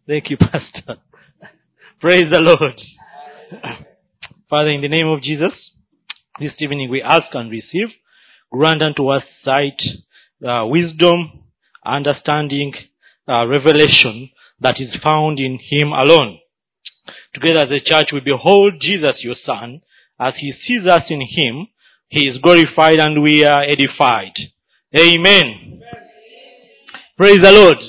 Thank you, Pastor. Praise the Lord. Father, in the name of Jesus, this evening we ask and receive. Grant unto us sight, wisdom, understanding, revelation that is found in Him alone. Together as a church we behold Jesus, your Son. As He sees us in Him, He is glorified and we are edified. Amen. Praise the Lord.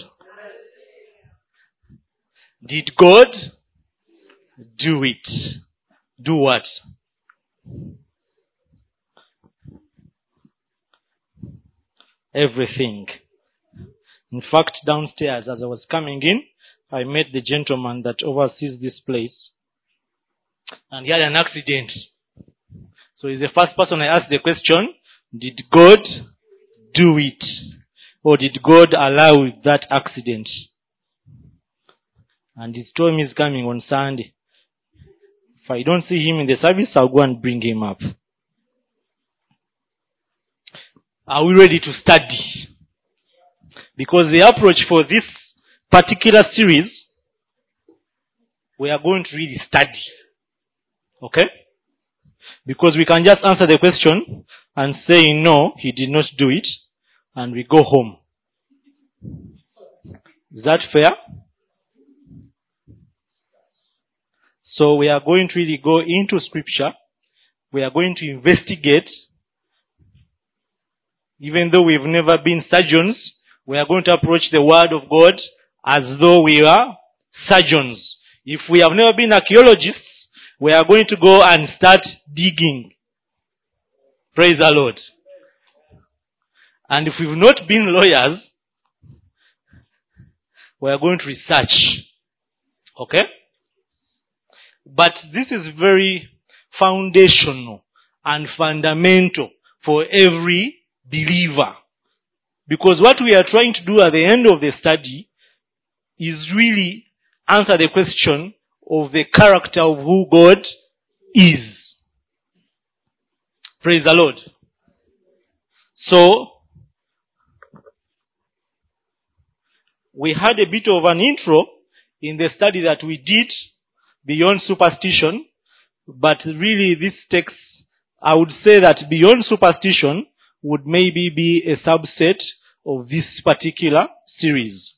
Did God do it? Do what? Everything. In fact, downstairs as I was coming in, I met the gentleman that oversees this place. And he had an accident. So he's the first person I asked the question, did God do it? Or did God allow that accident? And he told me he's coming on Sunday. If I don't see him in the service, I'll go and bring him up. Are we ready to study? Because the approach for this particular series, we are going to really study. Okay? Because we can just answer the question and say, no, he did not do it, and we go home. Is that fair? So we are going to really go into scripture. We are going to investigate. Even though we've never been surgeons, we are going to approach the word of God as though we are surgeons. If we have never been archaeologists, we are going to go and start digging. Praise the Lord. And if we've not been lawyers, we are going to research. Okay? But this is very foundational and fundamental for every believer. Because what we are trying to do at the end of the study is really answer the question of the character of who God is. Praise the Lord. So, we had a bit of an intro in the study that we did beyond superstition, but really this takes, I would say that beyond superstition would maybe be a subset of this particular series.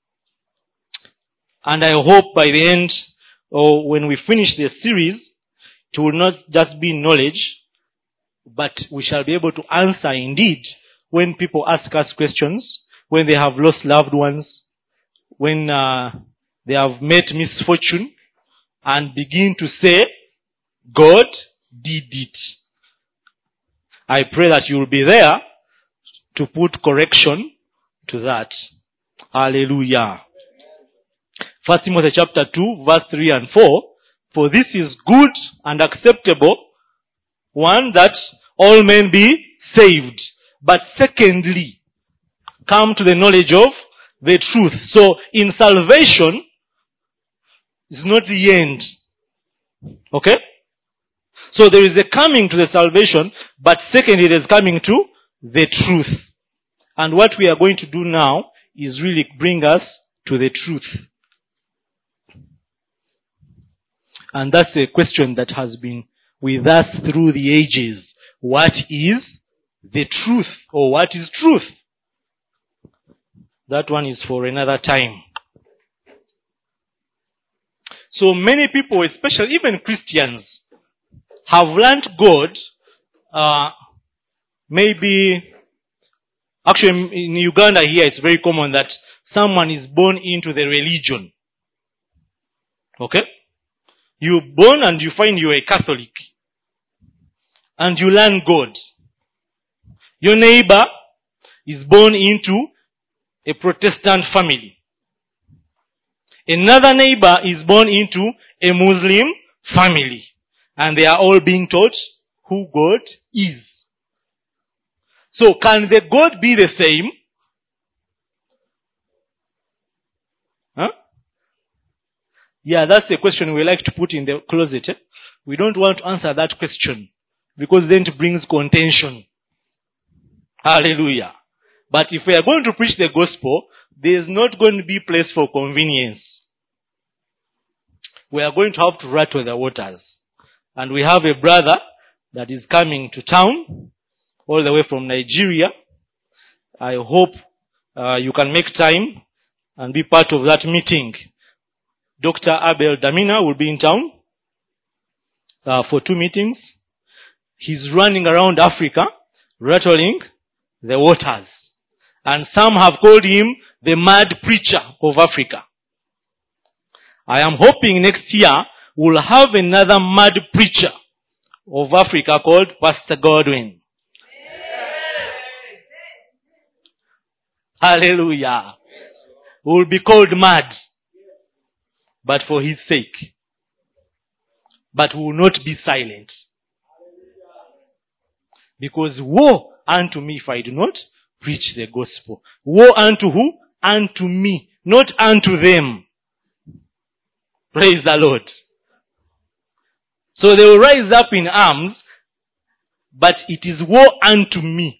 And I hope by the end, or when we finish the series, it will not just be knowledge, but we shall be able to answer indeed when people ask us questions, when they have lost loved ones, when they have met misfortune, and begin to say, God did it. I pray that you will be there to put correction to that. Hallelujah. 1 Timothy chapter 2, verse 3 and 4. For this is good and acceptable, one, that all men be saved. But secondly, come to the knowledge of the truth. So in salvation is not the end. Okay? So there is a coming to the salvation, but secondly there is coming to the truth. And what we are going to do now is really bring us to the truth. And that's a question that has been with us through the ages. What is the truth? Or what is truth? That one is for another time. So many people, especially even Christians, have learnt God, actually in Uganda here it's very common that someone is born into the religion. Okay? You're born and you find you're a Catholic. And you learn God. Your neighbor is born into a Protestant family. Another neighbor is born into a Muslim family. And they are all being taught who God is. So can the God be the same? Huh? Yeah, that's a question we like to put in the closet. We don't want to answer that question because then it brings contention. Hallelujah. But if we are going to preach the gospel, there is not going to be place for convenience. we are going to have to rattle the waters. And we have a brother that is coming to town, all the way from Nigeria. I hope you can make time and be part of that meeting. Dr. Abel Damina will be in town for 2 meetings. He's running around Africa, rattling the waters. And some have called him the mad preacher of Africa. I am hoping next year we'll have another mad preacher of Africa called Pastor Godwin. Hallelujah. We will be called mad, but for his sake. But we will not be silent. Because woe unto me if I do not preach the gospel. Woe unto who? Unto me, not unto them. Praise the Lord. So they will rise up in arms, but it is woe unto me.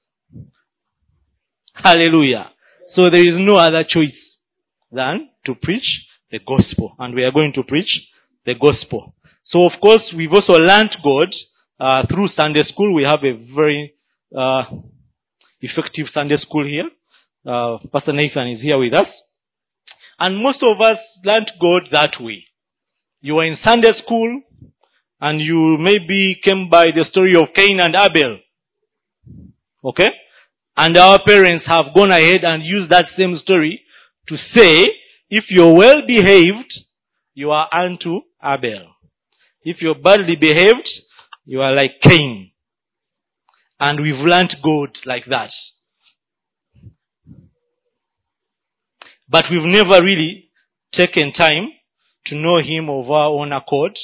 Hallelujah. So there is no other choice than to preach the gospel. And we are going to preach the gospel. So of course we've also learnt God through Sunday school. We have a very effective Sunday school here. Pastor Nathan is here with us. And most of us learnt God that way. You are in Sunday school and you maybe came by the story of Cain and Abel. Okay? And our parents have gone ahead and used that same story to say, if you're well behaved, you are unto Abel. If you're badly behaved, you are like Cain. And we've learnt God like that. But we've never really taken time to know him of our own accord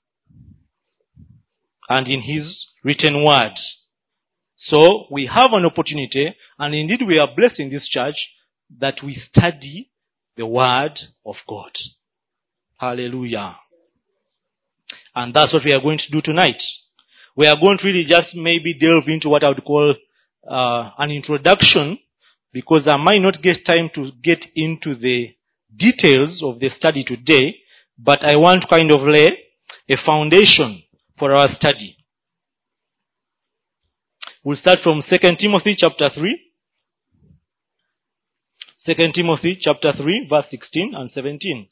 and in his written word. So we have an opportunity, and indeed we are blessed in this church, that we study the word of God. Hallelujah. And that's what we are going to do tonight. We are going to really just maybe delve into what I would call an introduction, because I might not get time to get into the details of the study today, but I want to kind of lay a foundation for our study. We'll start from 2 Timothy chapter 3. 2 Timothy chapter 3, verse 16 and 17.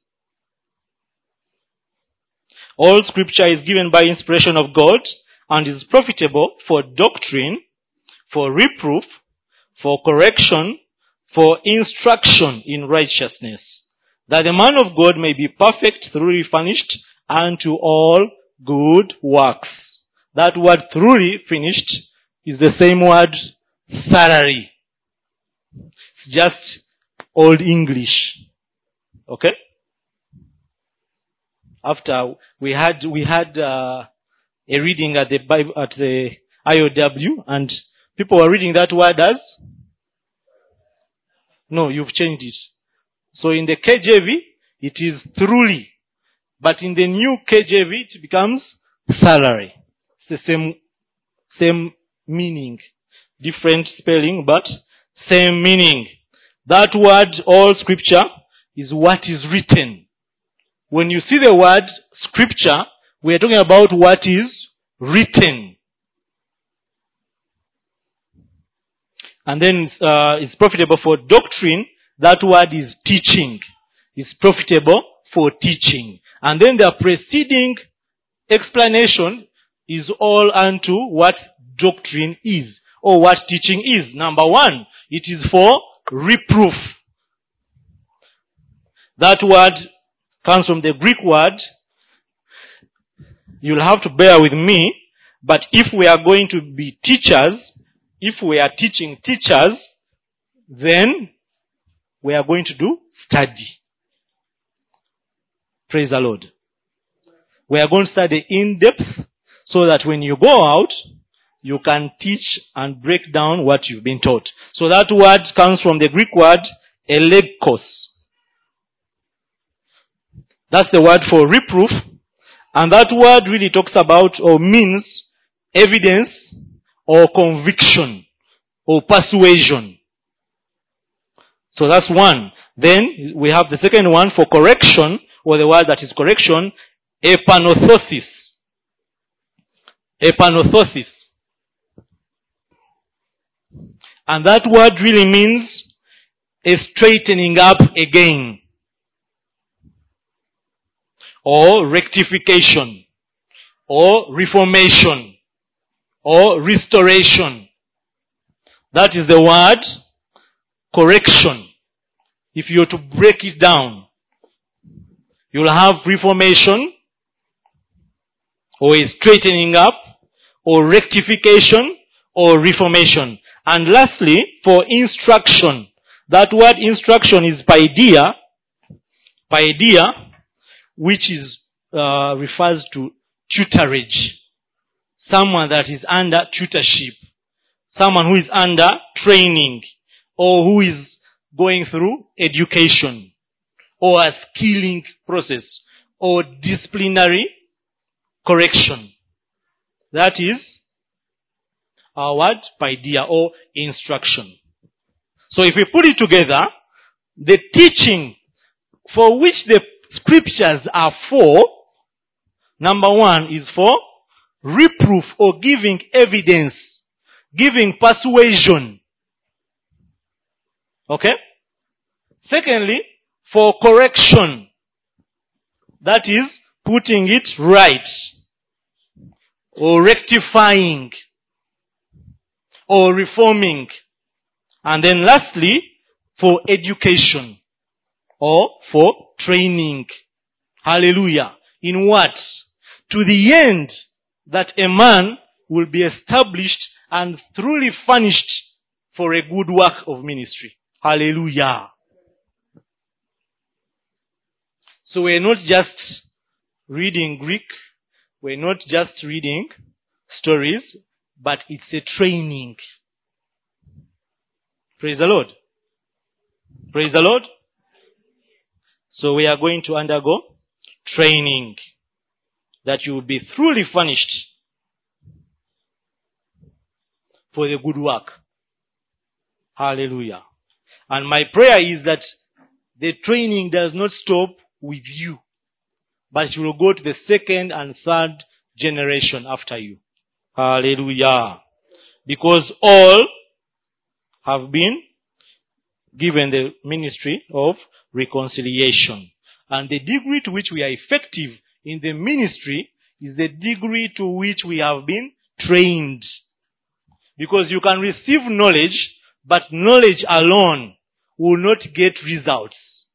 All scripture is given by inspiration of God and is profitable for doctrine, for reproof, for correction, for instruction in righteousness, that the man of God may be perfect, thoroughly furnished unto all good works. That word thoroughly finished is the same word thoroughly. It's just old English. Okay? After we had a reading at the Bible, at the IOW, and people were reading that word as, no, you've changed it. So in the KJV, it is truly. But in the new KJV, it becomes salary. It's the same meaning. Different spelling, but same meaning. That word, all scripture, is what is written. When you see the word scripture, we are talking about what is written. And then it's profitable for doctrine. That word is teaching. It's profitable for teaching. And then the preceding explanation is all unto what doctrine is, or what teaching is. Number one, it is for reproof. That word comes from the Greek word. You'll have to bear with me, but if we are going to be teachers, if we are teaching teachers, then we are going to do study. Praise the Lord. We are going to study in depth so that when you go out, you can teach and break down what you've been taught. So that word comes from the Greek word elegkos. That's the word for reproof. And that word really talks about or means evidence or conviction or persuasion. So that's one. Then we have the second one for correction, or the word that is correction, epanorthosis. Epanorthosis. And that word really means a straightening up again, or rectification, or reformation, or restoration. That is the word correction. If you were to break it down, you'll have reformation, or a straightening up, or rectification, or reformation. And lastly, for instruction, that word instruction is paideia, which is refers to tutorage. Someone that is under tutorship, someone who is under training, or who is going through education, or a skilling process, or disciplinary correction. That is our word paideia, or instruction. So if we put it together, the teaching for which the scriptures are for, number one is for reproof or giving evidence, giving persuasion. Okay? Secondly, for correction. That is putting it right, or rectifying, or reforming. And then lastly, for education, or for training. Hallelujah. In what? To the end that a man will be established and truly furnished for a good work of ministry. Hallelujah. So we're not just reading Greek, we're not just reading stories, but it's a training. Praise the Lord. Praise the Lord. So we are going to undergo training, that you will be truly furnished for the good work. Hallelujah. And my prayer is that the training does not stop with you, but it will go to the second and third generation after you. Hallelujah. Because all have been given the ministry of reconciliation. And the degree to which we are effective in the ministry is the degree to which we have been trained. Because you can receive knowledge, but knowledge alone will not get results.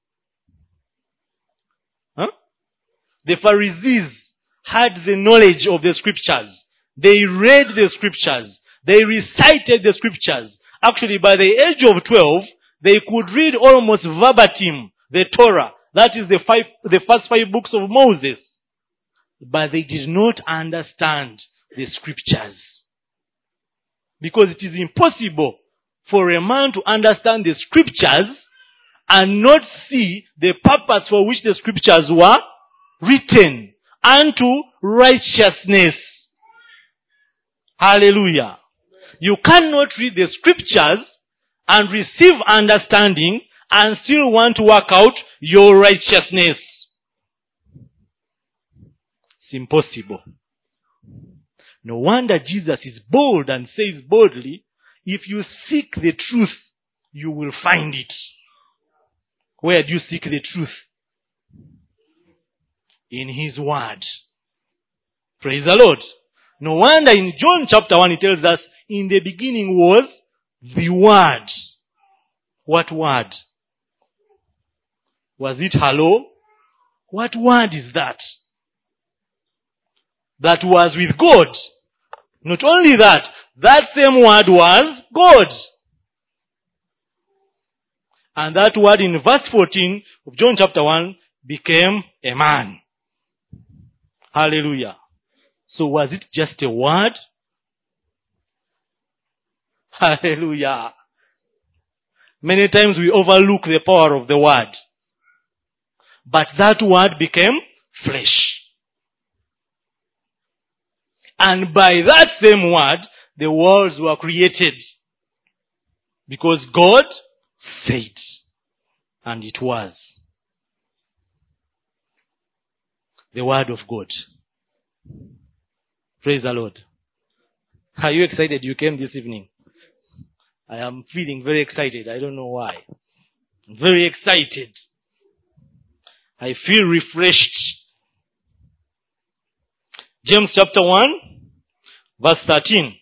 The Pharisees had the knowledge of the scriptures. They read the scriptures. They recited the scriptures. Actually, by the age of 12, they could read almost verbatim the Torah. That is the first 5 books of Moses. But they did not understand the scriptures. Because it is impossible for a man to understand the scriptures and not see the purpose for which the scriptures were written, unto righteousness. Hallelujah. You cannot read the scriptures and receive understanding and still want to work out your righteousness. It's impossible. No wonder Jesus is bold and says boldly, if you seek the truth, you will find it. Where do you seek the truth? In His Word. Praise the Lord. No wonder in John chapter 1 it tells us, in the beginning was the Word. What word? Was it hello? What word is that? That was with God. Not only that, that same word was God. And that word in verse 14 of John chapter 1 became a man. Hallelujah. So was it just a word? Hallelujah. Many times we overlook the power of the word. But that word became flesh. And by that same word, the worlds were created. Because God said, and it was. the word of God. Praise the Lord. Are you excited you came this evening? I am feeling very excited. I don't know why. Very excited. I feel refreshed. James chapter 1, verse 13.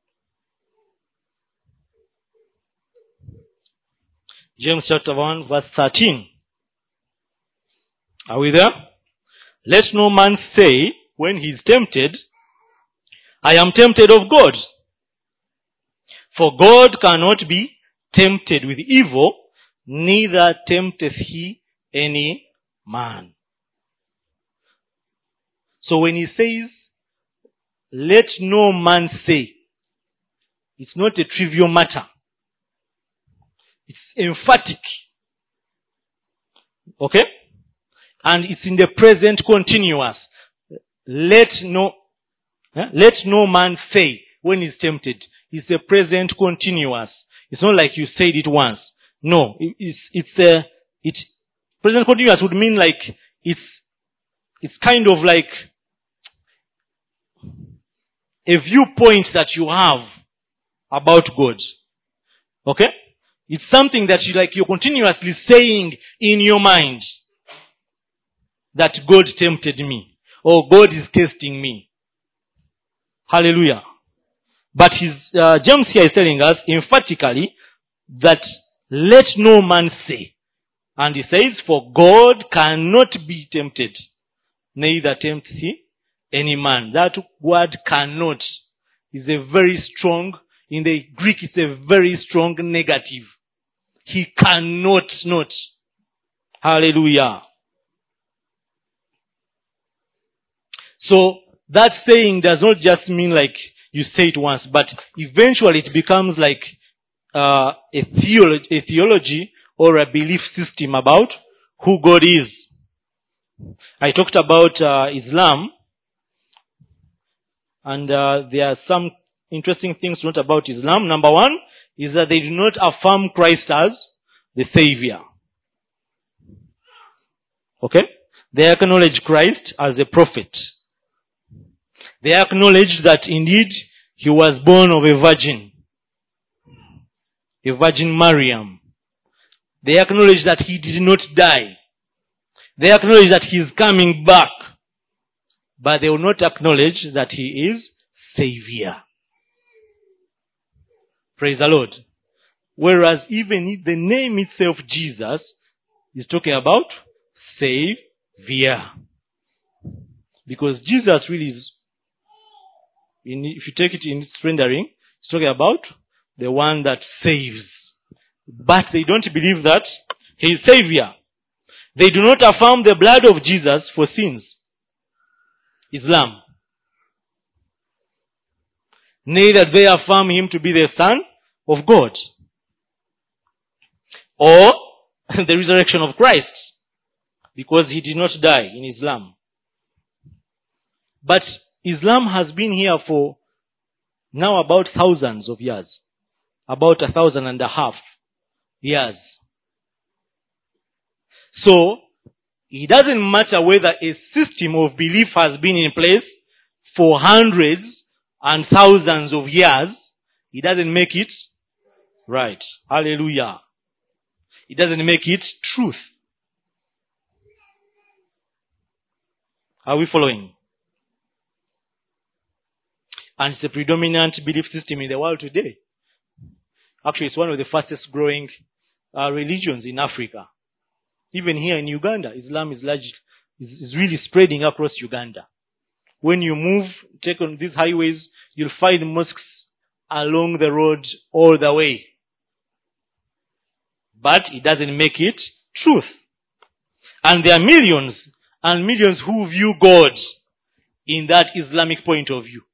James chapter 1, verse 13. Are we there? Let no man say when he is tempted, I am tempted of God. For God cannot be tempted with evil, neither tempteth he any man. So when he says, let no man say, it's not a trivial matter. It's emphatic. Okay? And it's in the present continuous. Let no man say when he's tempted. It's a present continuous. It's not like you said it once. No, present continuous would mean like it's kind of like a viewpoint that you have about God. Okay? It's something that you're continuously saying in your mind that God tempted me or God is testing me. Hallelujah. But James here is telling us emphatically that let no man say. And he says, for God cannot be tempted, neither tempt he any man. That word cannot is a very strong, in the Greek it's a very strong negative. He cannot not. Hallelujah. So that saying does not just mean like you say it once, but eventually it becomes like a theology or a belief system about who God is. I talked about Islam, and there are some interesting things to note about Islam. Number one is that they do not affirm Christ as the Savior. Okay? They acknowledge Christ as a prophet. They acknowledge that indeed he was born of a virgin Mariam. They acknowledge that he did not die. They acknowledge that he is coming back. But they will not acknowledge that he is Savior. Praise the Lord. Whereas even the name itself, Jesus, is talking about Savior. Because Jesus really is, if you take it in its rendering, it's talking about the one that saves. But they don't believe that he is Savior. They do not affirm the blood of Jesus for sins. Islam. Neither they affirm him to be the Son of God. Or the resurrection of Christ. Because he did not die in Islam. But Islam has been here for now about thousands of years. About 1,500 years. So, it doesn't matter whether a system of belief has been in place for hundreds and thousands of years. It doesn't make it right. Hallelujah. It doesn't make it truth. Are we following? And it's a predominant belief system in the world today. Actually, it's one of the fastest growing religions in Africa. Even here in Uganda, Islam is really spreading across Uganda. When you move, take on these highways, you'll find mosques along the road all the way. But it doesn't make it truth. And there are millions and millions who view God in that Islamic point of view.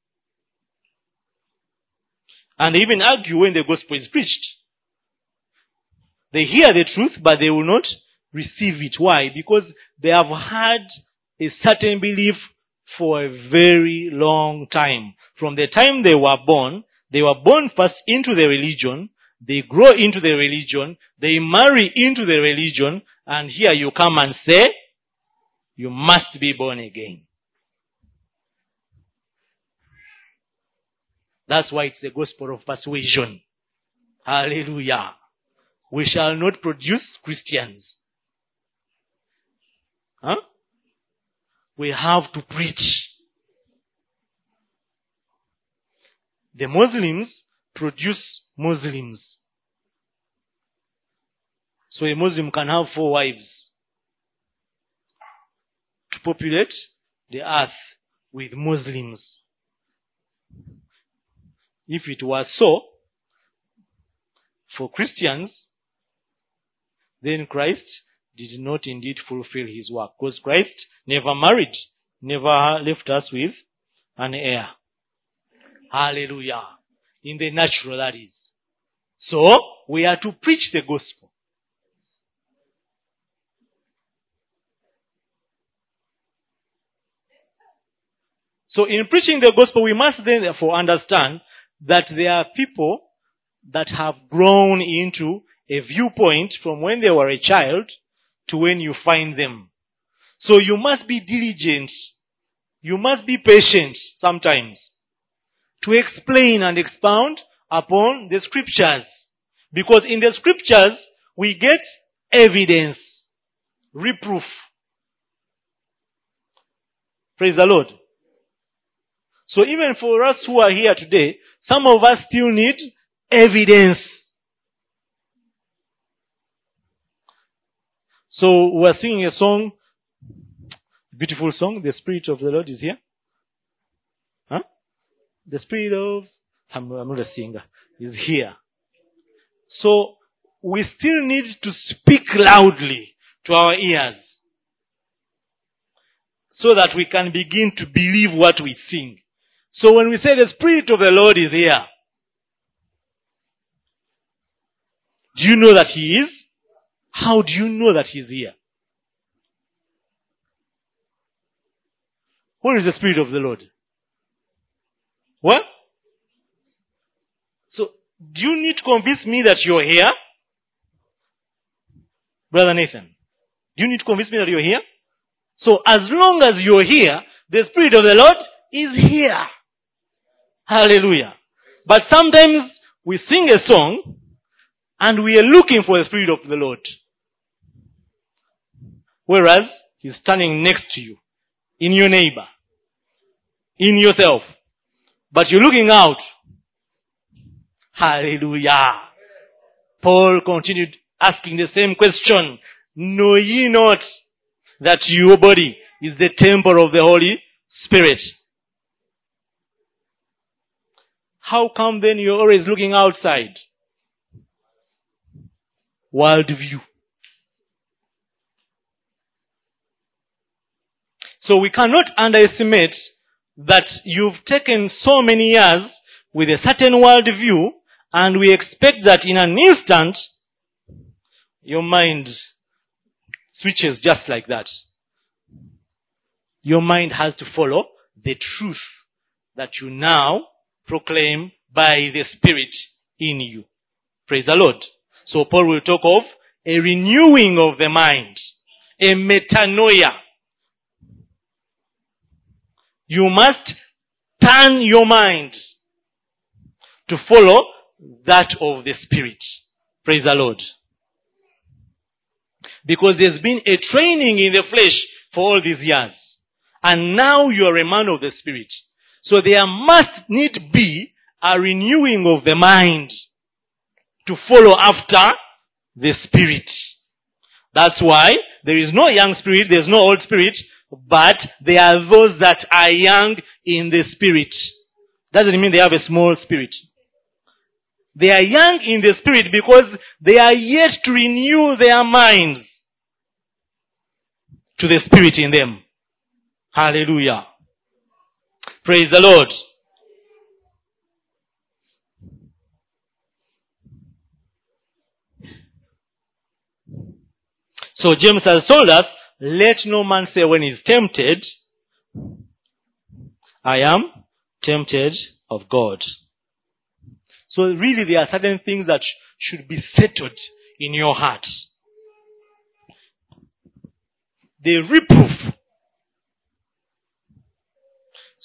And they even argue when the gospel is preached. They hear the truth, but they will not receive it. Why? Because they have had a certain belief for a very long time. From the time they were born first into the religion, they grow into the religion, they marry into the religion, and here you come and say, You must be born again. That's why it's the gospel of persuasion. Hallelujah. We shall not produce Christians. Huh? We have to preach. The Muslims produce Muslims. So a Muslim can have 4 wives to populate the earth with Muslims. If it was so, for Christians, then Christ did not indeed fulfill his work. Because Christ never married, never left us with an heir. Hallelujah. In the natural, that is. So, we are to preach the gospel. So, in preaching the gospel, we must then therefore understand that there are people that have grown into a viewpoint from when they were a child to when you find them. So you must be diligent. You must be patient sometimes to explain and expound upon the scriptures. Because in the scriptures, we get evidence, reproof. Praise the Lord. So even for us who are here today, some of us still need evidence. So we are singing a song, beautiful song, The Spirit of the Lord is here. Huh? The Spirit of, I'm not a singer, is here. So we still need to speak loudly to our ears so that we can begin to believe what we sing. So when we say the Spirit of the Lord is here, do you know that He is? How do you know that He's here? Where is the Spirit of the Lord? What? So, do you need to convince me that you're here? Brother Nathan, do you need to convince me that you're here? So, as long as you're here, the Spirit of the Lord is here. Hallelujah. But sometimes we sing a song and we are looking for the Spirit of the Lord. Whereas, He's standing next to you, in your neighbor, in yourself. But you're looking out. Hallelujah. Paul continued asking the same question. Know ye not that your body is the temple of the Holy Spirit? How come then you're always looking outside? World view. So we cannot underestimate that you've taken so many years with a certain world view, and we expect that in an instant, your mind switches just like that. Your mind has to follow the truth that you now proclaim by the Spirit in you. Praise the Lord. So Paul will talk of a renewing of the mind, a metanoia. You must turn your mind to follow that of the Spirit. Praise the Lord. Because there's been a training in the flesh for all these years. And now you are a man of the Spirit. So there must need be a renewing of the mind to follow after the Spirit. That's why there is no young spirit, there's no old spirit, but there are those that are young in the Spirit. Doesn't mean they have a small spirit. They are young in the Spirit because they are yet to renew their minds to the Spirit in them. Hallelujah. Praise the Lord. So James has told us, let no man say when he's tempted, I am tempted of God. So really there are certain things that should be settled in your heart. The reproof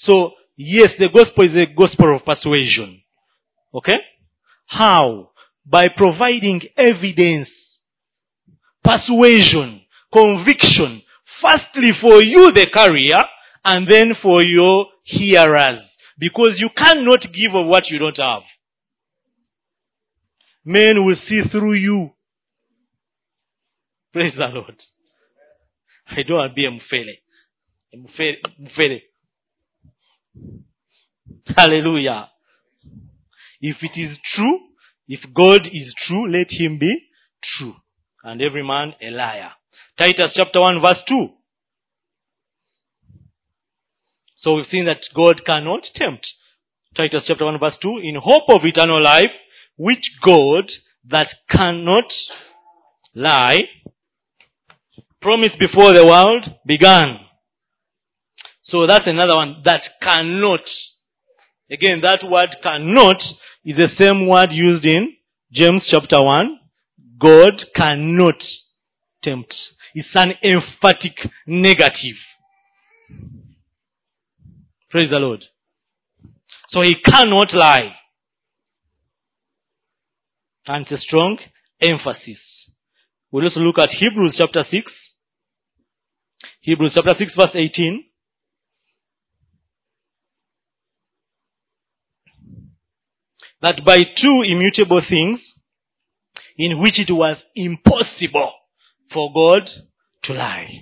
So, yes, the gospel is a gospel of persuasion. Okay? How? By providing evidence, persuasion, conviction, firstly for you, the carrier, and then for your hearers. Because you cannot give of what you don't have. Men will see through you. Praise the Lord. I don't want to be a mufele. Mufele. Hallelujah. If it is true, if God is true, let him be true. And every man a liar. Titus chapter 1 verse 2. So we've seen that God cannot tempt. Titus chapter 1 verse 2. In hope of eternal life, which God that cannot lie promised before the world began. So that's another one. That cannot. Again, that word cannot is the same word used in James chapter 1. God cannot tempt. It's an emphatic negative. Praise the Lord. So he cannot lie. And it's a strong emphasis. We'll also look at Hebrews chapter 6. Hebrews chapter 6 verse 18. That by two immutable things, in which it was impossible for God to lie.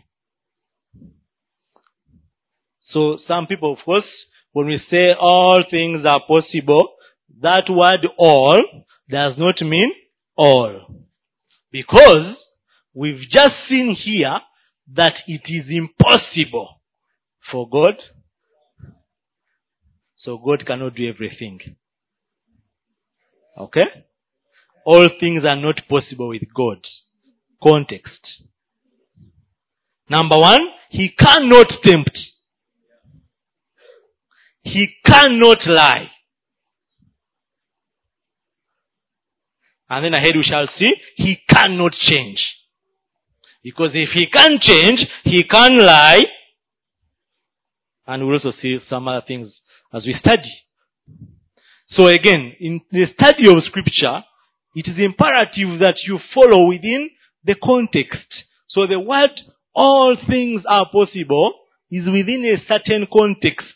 So some people, of course, when we say all things are possible, that word all does not mean all. Because we've just seen here that it is impossible for God. So God cannot do everything. Okay? All things are not possible with God. Context. Number one, he cannot tempt. He cannot lie. And then ahead we shall see, he cannot change. Because if he can change, he can lie. And we'll also see some other things as we study. So again, in the study of scripture, it is imperative that you follow within the context. So the word, all things are possible, is within a certain context.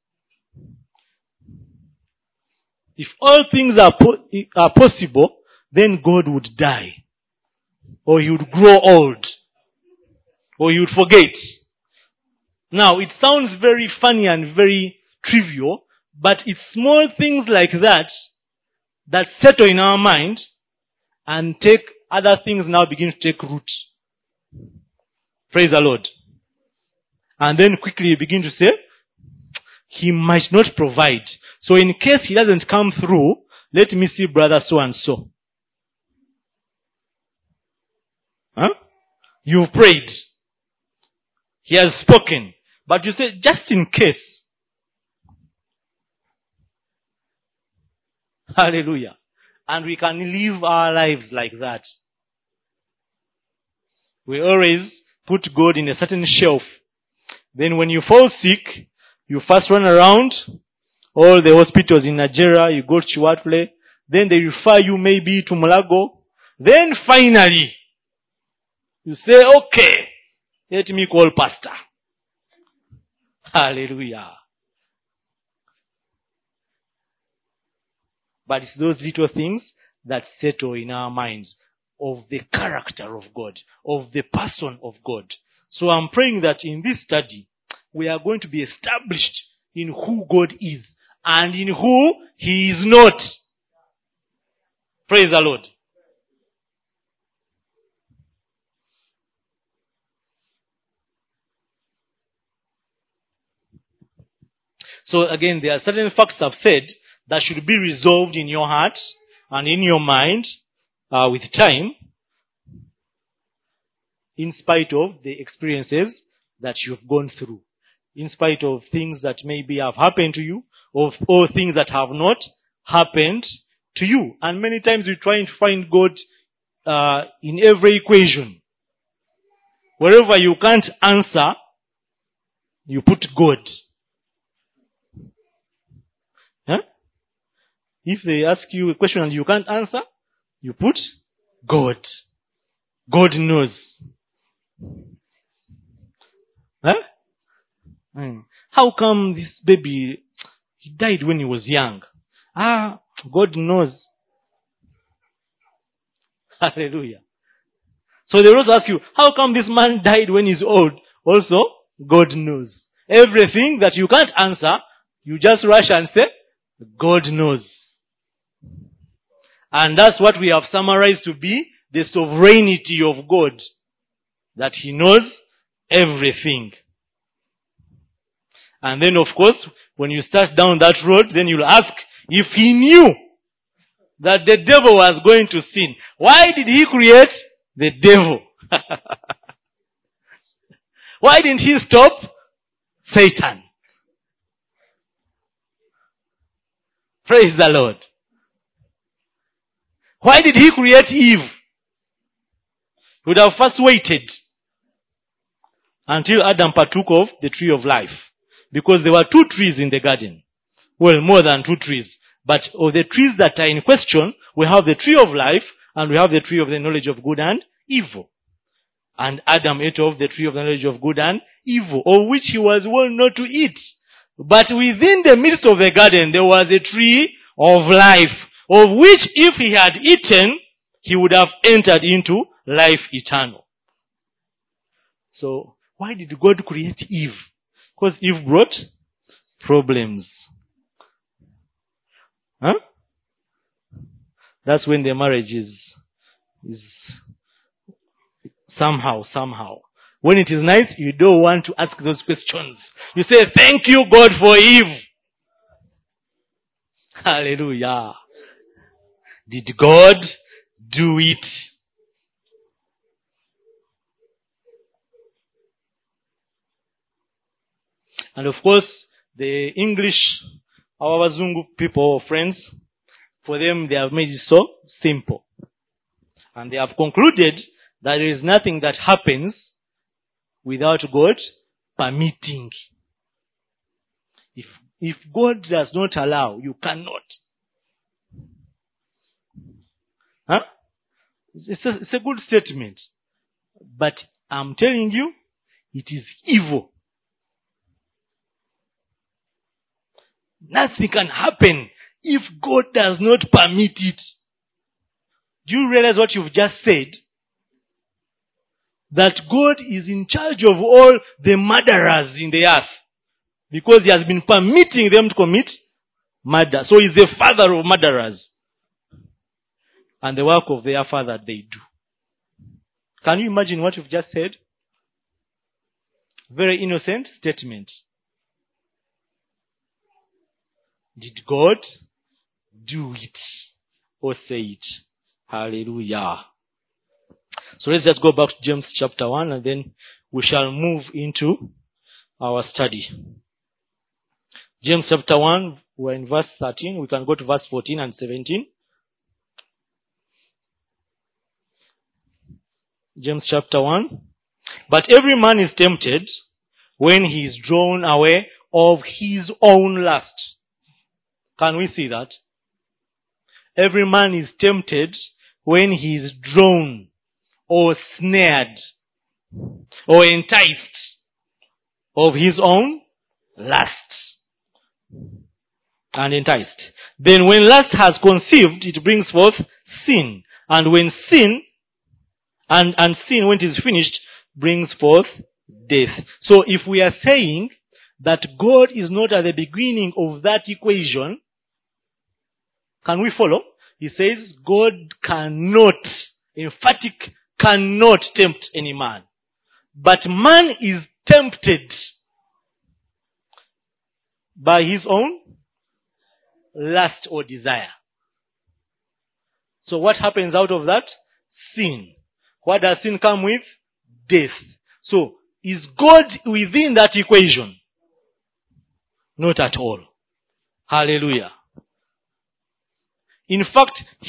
If all things are possible, then God would die. Or he would grow old. Or he would forget. Now, it sounds very funny and very trivial, but it's small things like that that settle in our mind and take other things now begin to take root. Praise the Lord. And then quickly you begin to say, he might not provide. So in case he doesn't come through, let me see brother so and so. Huh? You've prayed. He has spoken. But you say, just in case. Hallelujah. And we can live our lives like that. We always put God in a certain shelf. Then when you fall sick, you first run around all the hospitals in Nigeria, you go to Chiwatle, then they refer you maybe to Mulago. Then finally, you say, okay, let me call pastor. Hallelujah. But it's those little things that settle in our minds of the character of God, of the person of God. So I'm praying that in this study, we are going to be established in who God is and in who he is not. Praise the Lord. So again, there are certain facts I've said that should be resolved in your heart and in your mind with time, in spite of the experiences that you've gone through, in spite of things that maybe have happened to you, or things that have not happened to you. And many times we're trying to find God in every equation. Wherever you can't answer, you put God. If they ask you a question and you can't answer, you put God. God knows. Huh? How come this baby, he died when he was young? God knows. Hallelujah. So they will also ask you, how come this man died when he's old? Also, God knows. Everything that you can't answer, you just rush and say, God knows. And that's what we have summarized to be the sovereignty of God. That He knows everything. And then, of course, when you start down that road, then you'll ask if He knew that the devil was going to sin. Why did He create the devil? Why didn't He stop Satan? Praise the Lord. Why did He create Eve? He would have first waited until Adam partook of the tree of life. Because there were 2 trees in the garden. Well, more than 2 trees. But of the trees that are in question, we have the tree of life and we have the tree of the knowledge of good and evil. And Adam ate of the tree of the knowledge of good and evil, of which he was warned not to eat. But within the midst of the garden, there was a tree of life, of which if he had eaten, he would have entered into life eternal. So, why did God create Eve? Because Eve brought problems. Huh? That's when the marriage is somehow. When it is nice, you don't want to ask those questions. You say, thank you, God, for Eve. Hallelujah. Did God do it? And of course, the English, our Wazungu people, friends, for them, they have made it so simple. And they have concluded that there is nothing that happens without God permitting. If God does not allow, you cannot. Huh? It's a good statement. But I'm telling you, it is evil. Nothing can happen if God does not permit it. Do you realize what you've just said? That God is in charge of all the murderers in the earth. Because He has been permitting them to commit murder. So He's the father of murderers. And the work of their father they do. Can you imagine what you've just said? Very innocent statement. Did God do it or say it? Hallelujah. So let's just go back to James chapter 1 and then we shall move into our study. James chapter 1, we're in verse 13. We can go to verse 14 and 17. James chapter 1. But every man is tempted when he is drawn away of his own lust. Can we see that? Every man is tempted when he is drawn or snared or enticed of his own lust. And enticed. Then when lust has conceived, it brings forth sin. And when sin, and sin, when it is finished, brings forth death. So if we are saying that God is not at the beginning of that equation, can we follow? He says God cannot, emphatic, cannot tempt any man. But man is tempted by his own lust or desire. So what happens out of that? Sin. What does sin come with? Death. So, is God within that equation? Not at all. Hallelujah. In fact,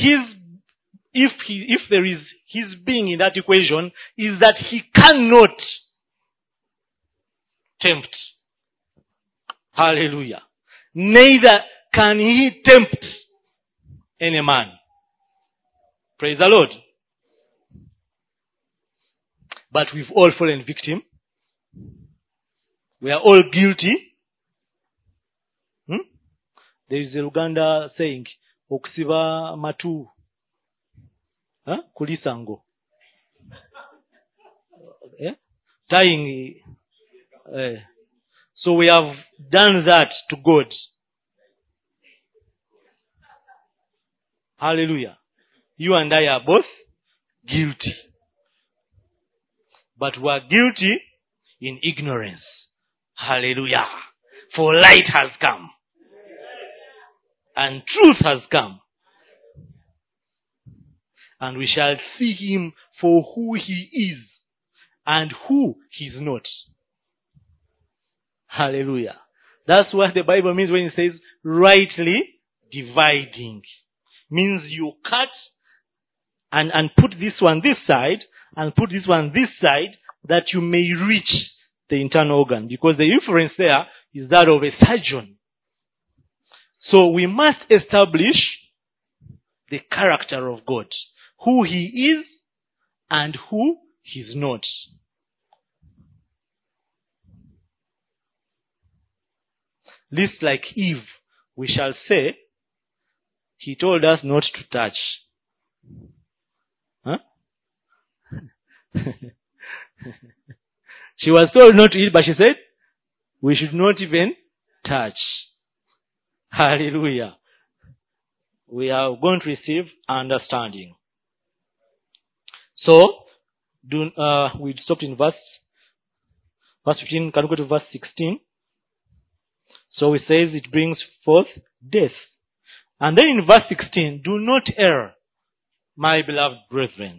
if there is his being in that equation, is that he cannot tempt. Hallelujah. Neither can he tempt any man. Praise the Lord. But we've all fallen victim. We are all guilty. There is a Luganda saying, okusiba matu kulisango. Tying. So we have done that to God. Hallelujah. You and I are both guilty. But we are guilty in ignorance. Hallelujah. For light has come. And truth has come. And we shall see him for who he is and who he is not. Hallelujah. That's what the Bible means when it says rightly dividing. Means you cut and put this one this side and put this one this side that you may reach the internal organ. Because the inference there is that of a surgeon. So we must establish the character of God. Who he is and who he is not. Least like Eve, we shall say, he told us not to touch. She was told not to eat, but she said, we should not even touch. Hallelujah. We are going to receive understanding. So, we stopped in verse 15. Can we go to verse 16? So it says it brings forth death. And then in verse 16, do not err, my beloved brethren.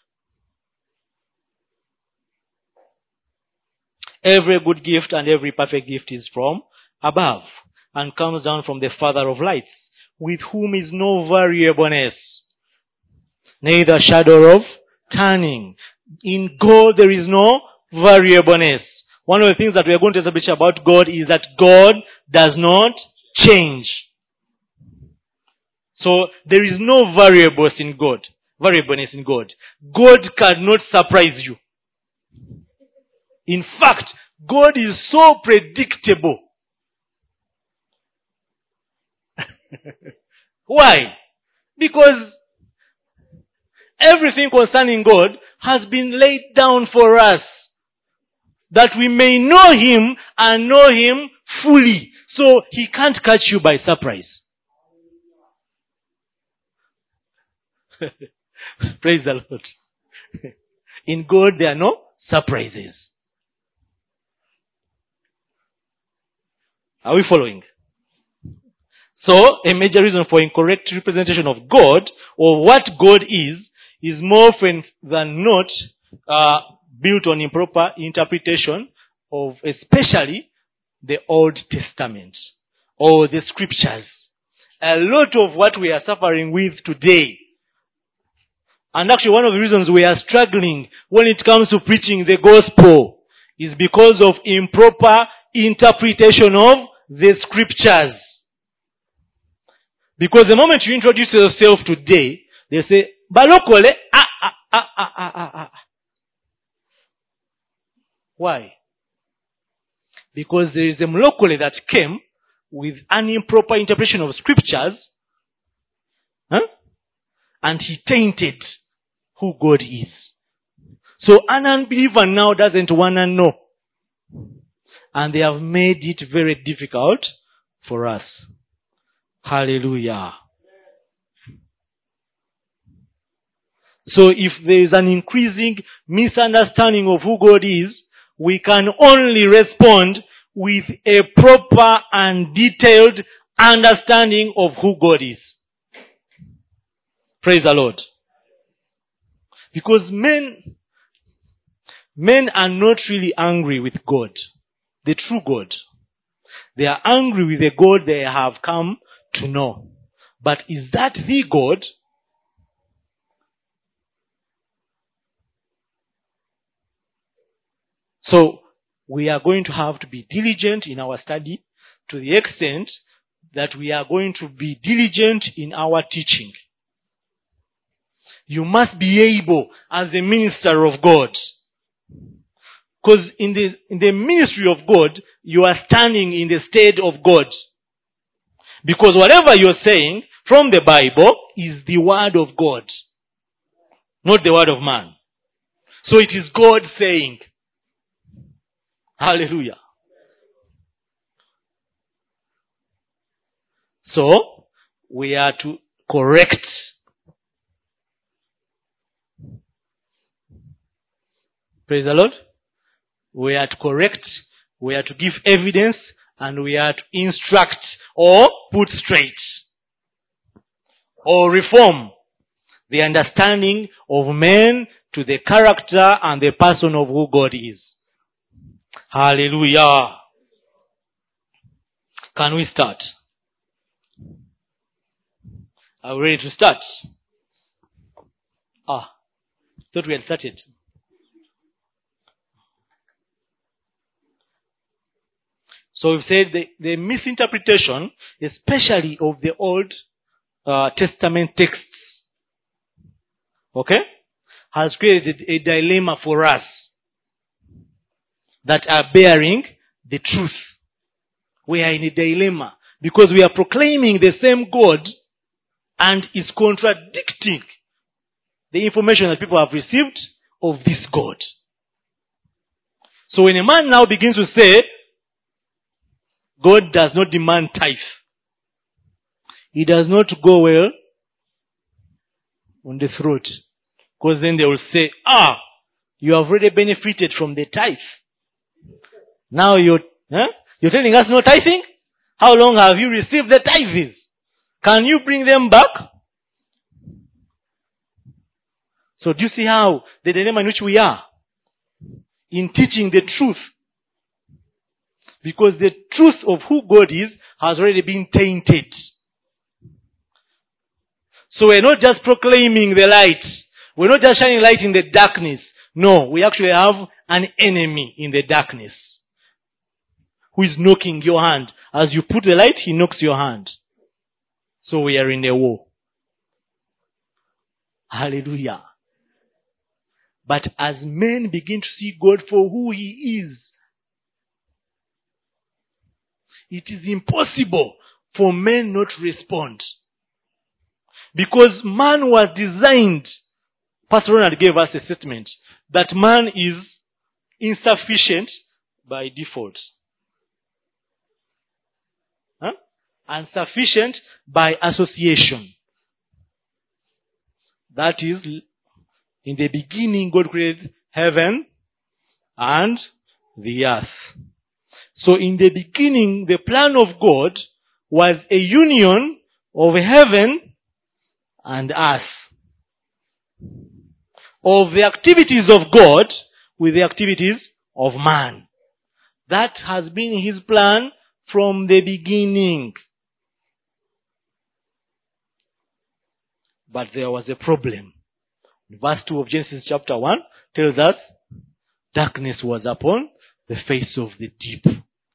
Every good gift and every perfect gift is from above and comes down from the Father of lights, with whom is no variableness, neither shadow of turning. In God there is no variableness. One of the things that we are going to establish about God is that God does not change. So there is no variableness in God. God cannot surprise you. In fact, God is so predictable. Why? Because everything concerning God has been laid down for us, that we may know him and know him fully. So he can't catch you by surprise. Praise the Lord. In God there are no surprises. Are we following? So, a major reason for incorrect representation of God, or what God is more often than not built on improper interpretation of especially the Old Testament or the Scriptures. A lot of what we are suffering with today, and actually one of the reasons we are struggling when it comes to preaching the gospel, is because of improper interpretation of the Scriptures. Because the moment you introduce yourself today, they say, Balokole, Why? Because there is a Mlokole that came with an improper interpretation of Scriptures, and he tainted who God is. So an unbeliever now doesn't want to know. And they have made it very difficult for us. Hallelujah. So if there is an increasing misunderstanding of who God is, we can only respond with a proper and detailed understanding of who God is. Praise the Lord. Because men are not really angry with God, the true God. They are angry with the God they have come to know. But is that the God? So, we are going to have to be diligent in our study to the extent that we are going to be diligent in our teaching. You must be able, as a minister of God, because in the ministry of God, you are standing in the stead of God. Because whatever you're saying from the Bible is the word of God, not the word of man. So it is God saying. Hallelujah. So, we are to correct. Praise the Lord. We are to correct, we are to give evidence, and we are to instruct or put straight or reform the understanding of men to the character and the person of who God is. Hallelujah. Can we start? Are we ready to start? Thought we had started. So we've said the misinterpretation, especially of the Old Testament texts, okay, has created a dilemma for us that are bearing the truth. We are in a dilemma because we are proclaiming the same God and is contradicting the information that people have received of this God. So when a man now begins to say, God does not demand tithe, he does not go well on the throat. Because then they will say, you have already benefited from the tithe. Now you're telling us no tithing? How long have you received the tithes? Can you bring them back? So do you see how the dilemma in which we are in teaching the truth? Because the truth of who God is has already been tainted. So we're not just proclaiming the light. We're not just shining light in the darkness. No, we actually have an enemy in the darkness who is knocking your hand. As you put the light, he knocks your hand. So we are in a war. Hallelujah. But as men begin to see God for who he is, it is impossible for men not to respond. Because man was designed, Pastor Ronald gave us a statement, that man is insufficient by default. And sufficient by association. That is, in the beginning God created heaven and the earth. So in the beginning, the plan of God was a union of heaven and earth. Of the activities of God with the activities of man. That has been his plan from the beginning. But there was a problem. Verse 2 of Genesis chapter 1 tells us, darkness was upon the face of the deep.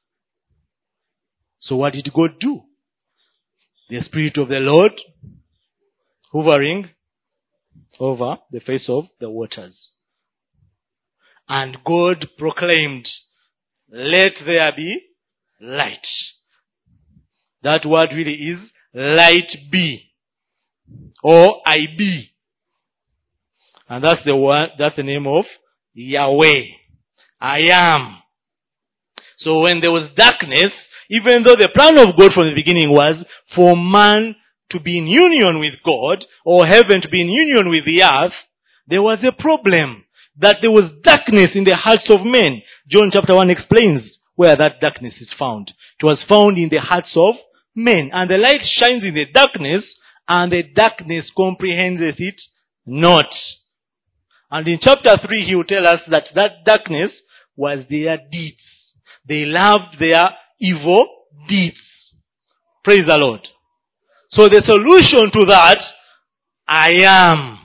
So what did God do? The Spirit of the Lord hovering over the face of the waters. And God proclaimed, let there be light. That word really is light be. Or I be. And that's the name of Yahweh. I am. So when there was darkness, even though the plan of God from the beginning was for man to be in union with God, or heaven to be in union with the earth, there was a problem. That there was darkness in the hearts of men. John chapter 1 explains where that darkness is found. It was found in the hearts of men. And the light shines in the darkness, and the darkness comprehends it not. And in chapter 3 he will tell us that darkness was their deeds. They loved their evil deeds. Praise the Lord. So the solution to that, I am.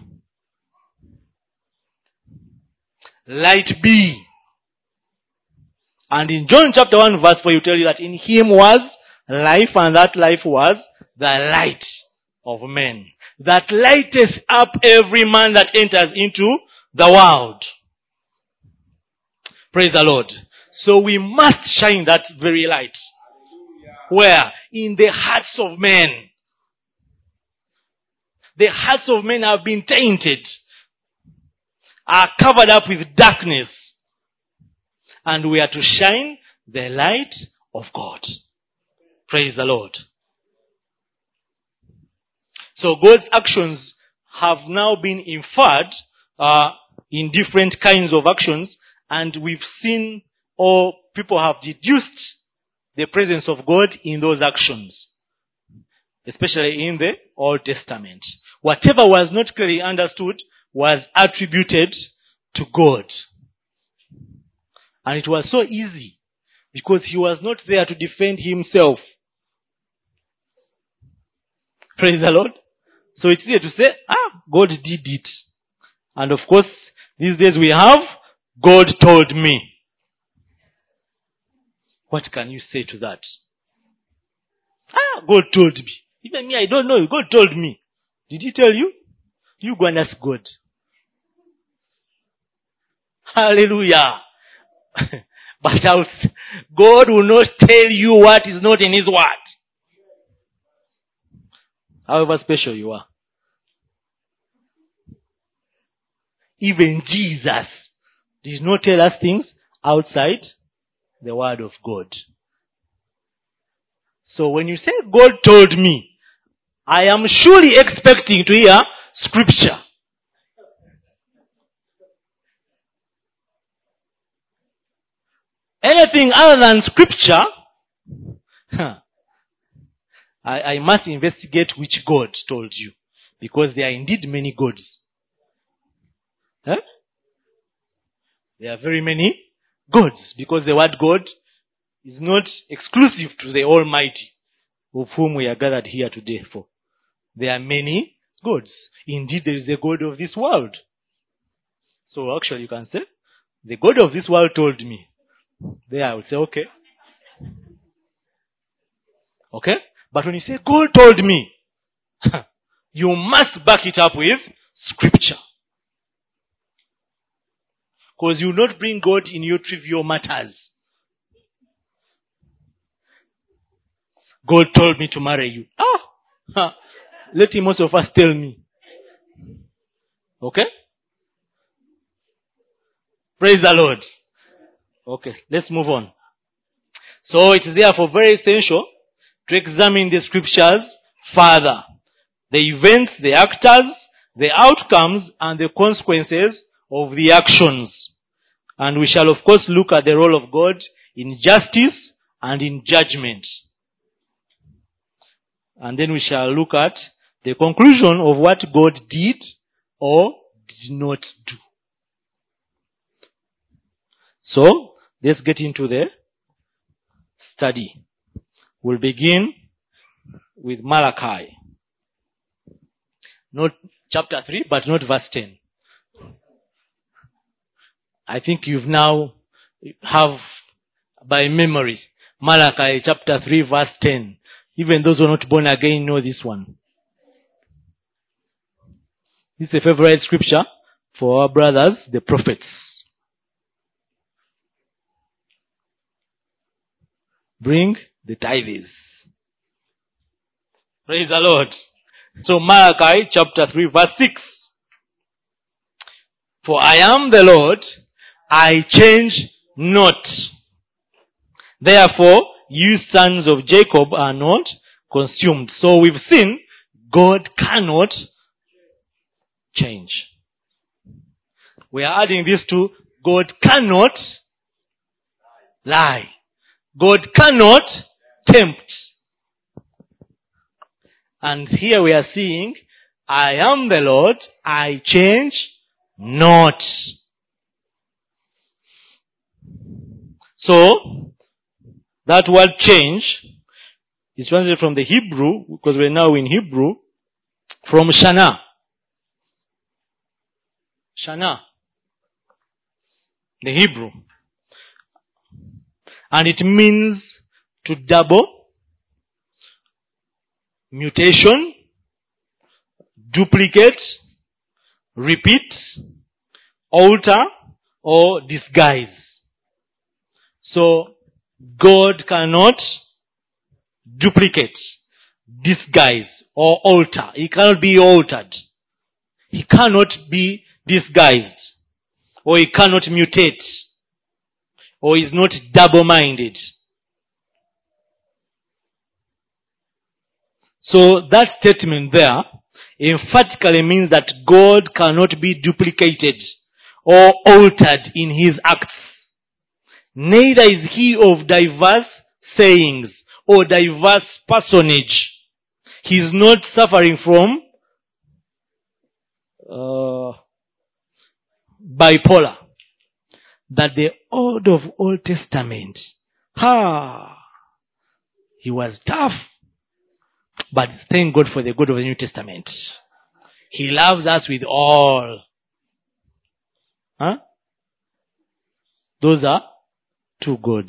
Light be. And in John chapter 1 verse 4 he will tell you that in him was life, and that life was the light of men, that lighteth up every man that enters into the world. Praise the Lord. So we must shine that very light. Where? In the hearts of men. The hearts of men have been tainted, are covered up with darkness, and we are to shine the light of God. Praise the Lord. So God's actions have now been inferred in different kinds of actions, and we've seen, or people have deduced the presence of God in those actions, especially in the Old Testament. Whatever was not clearly understood was attributed to God. And it was so easy because he was not there to defend himself. Praise the Lord. So it's easier to say, God did it. And of course, these days we have, God told me. What can you say to that? God told me. Even me, I don't know. God told me. Did he tell you? You go and ask God. Hallelujah. But God will not tell you what is not in his word. However special you are. Even Jesus did not tell us things outside the word of God. So when you say God told me, I am surely expecting to hear scripture. Anything other than scripture, I must investigate which God told you. Because there are indeed many gods. There are very many gods. Because the word God is not exclusive to the Almighty, of whom we are gathered here today for. There are many gods. Indeed, there is a God of this world. So actually you can say, the God of this world told me. There I will say, okay. Okay? But when you say, God told me, you must back it up with scripture. Because you will not bring God in your trivial matters. God told me to marry you. Let him also first tell me. Okay? Praise the Lord. Okay, let's move on. So it is therefore very essential to examine the scriptures further. The events, the actors, the outcomes, and the consequences of the actions. And we shall of course look at the role of God in justice and in judgment. And then we shall look at the conclusion of what God did or did not do. So, let's get into the study. We'll begin with Malachi. Not chapter 3, but not verse 10. I think you've now have by memory Malachi chapter 3 verse 10. Even those who are not born again know this one. This is a favorite scripture for our brothers, the prophets. Bring the tithes. Praise the Lord. So Malachi chapter 3 verse 6. For I am the Lord, I change not. Therefore, you sons of Jacob are not consumed. So we've seen God cannot change. We are adding this to God cannot lie. God cannot tempt. And here we are seeing, I am the Lord, I change not. So, that word change is translated from the Hebrew, because we're now in Hebrew, from Shana. Shana. The Hebrew. And it means to double, mutation, duplicate, repeat, alter, or disguise. So, God cannot duplicate, disguise, or alter. He cannot be altered. He cannot be disguised, or he cannot mutate, or is not double-minded. So that statement there emphatically means that God cannot be duplicated or altered in his acts. Neither is he of diverse sayings or diverse personage. He is not suffering from bipolar. That the God of Old Testament, he was tough. But thank God for the God of the New Testament. He loves us with all. Those are two gods.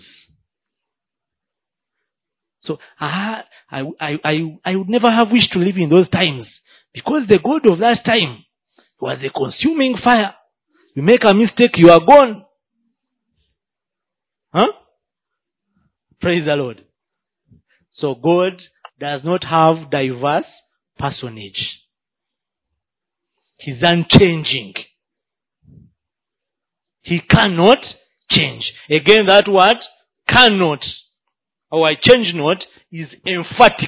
So I would never have wished to live in those times, because the God of that time was a consuming fire. You make a mistake, you are gone. Praise the Lord. So God does not have diverse personage. He's unchanging. He cannot change. Again, that word, cannot, or I change not, is emphatic.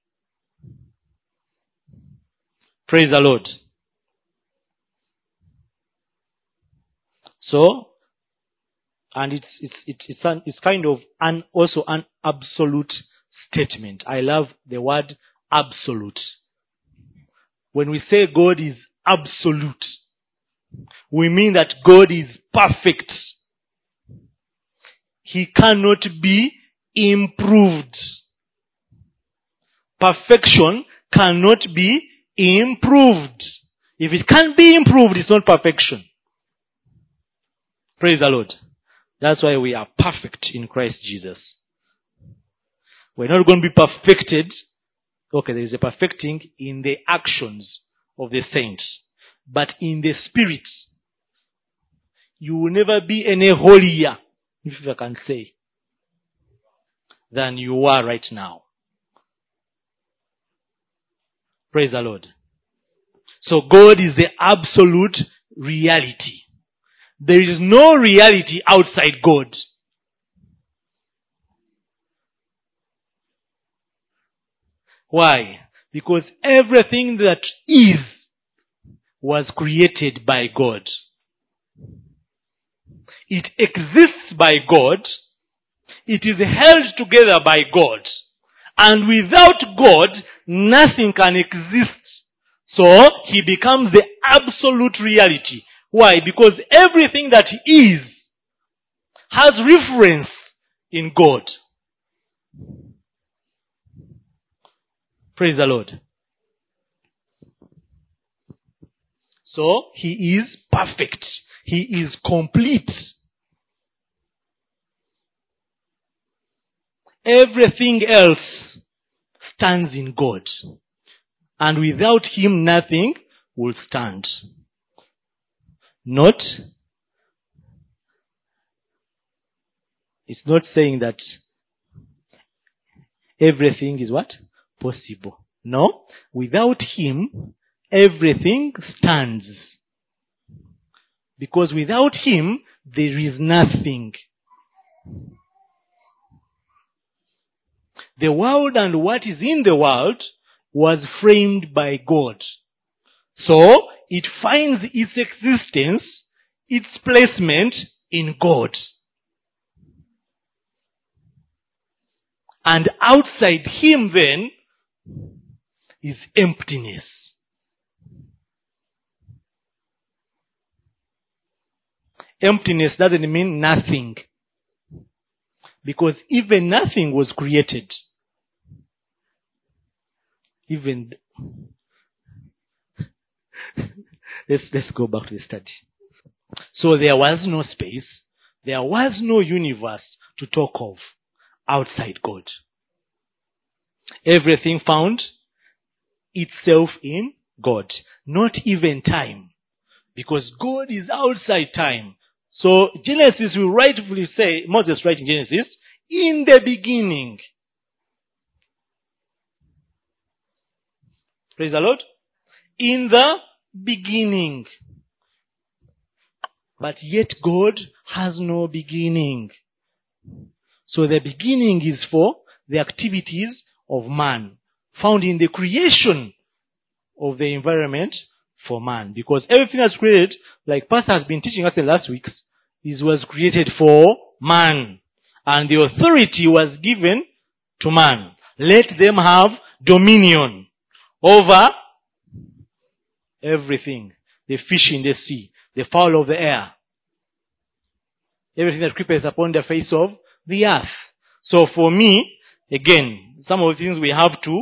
Praise the Lord. So, and it's kind of also an absolute statement. I love the word absolute. When we say God is absolute, we mean that God is perfect. He cannot be improved. Perfection cannot be improved. If it can't be improved, it's not perfection. Praise the Lord. That's why we are perfect in Christ Jesus. We're not going to be perfected. Okay, there is a perfecting in the actions of the saints. But in the spirit, you will never be any holier, if I can say, than you are right now. Praise the Lord. So God is the absolute reality. There is no reality outside God. Why? Because everything that is was created by God. It exists by God. It is held together by God. And without God, nothing can exist. So, he becomes the absolute reality. Why? Because everything that is has reference in God. Praise the Lord. So, he is perfect. He is complete. Everything else stands in God. And without him, nothing will stand. It's not saying that everything is what? Possible. No. Without him, everything stands. Because without him, there is nothing. The world and what is in the world was framed by God. So, it finds its existence, its placement in God. And outside him then is emptiness. Emptiness doesn't mean nothing. Because even nothing was created. Let's go back to the study. So there was no space. There was no universe to talk of outside God. Everything found itself in God. Not even time. Because God is outside time. So Genesis will rightfully say, Moses writes in Genesis, in the beginning. Praise the Lord. In the beginning. But yet God has no beginning. So the beginning is for the activities of man, found in the creation of the environment for man. Because everything that's created, like Pastor has been teaching us in last week, was created for man. And the authority was given to man. Let them have dominion over everything. The fish in the sea, the fowl of the air, everything that creepeth upon the face of the earth. So for me, again, some of the things we have to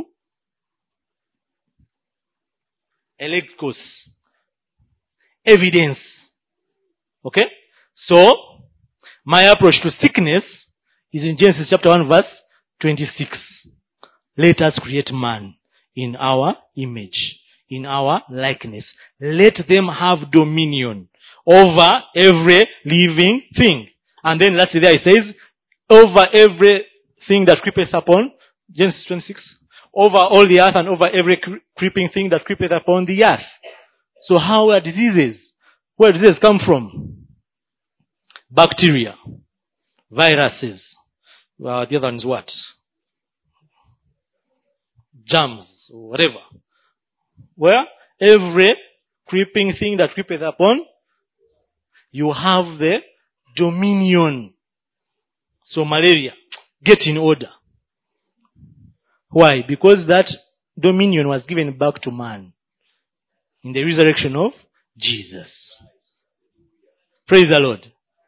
electkos, evidence. Okay? So, my approach to sickness is in Genesis chapter 1 verse 26. Let us create man in our image, in our likeness. Let them have dominion over every living thing. And then lastly there it says, over everything that creepeth upon, Genesis 26, over all the earth and over every creeping thing that creepeth upon the earth. So how are diseases? Where do diseases come from? Bacteria, viruses. The other one is what? Germs, or whatever. Where every creeping thing that creepeth upon, you have the dominion. So malaria, get in order. Why? Because that dominion was given back to man in the resurrection of Jesus. Praise the Lord.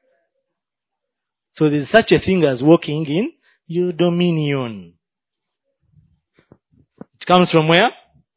So there's such a thing as walking in your dominion. It comes from where?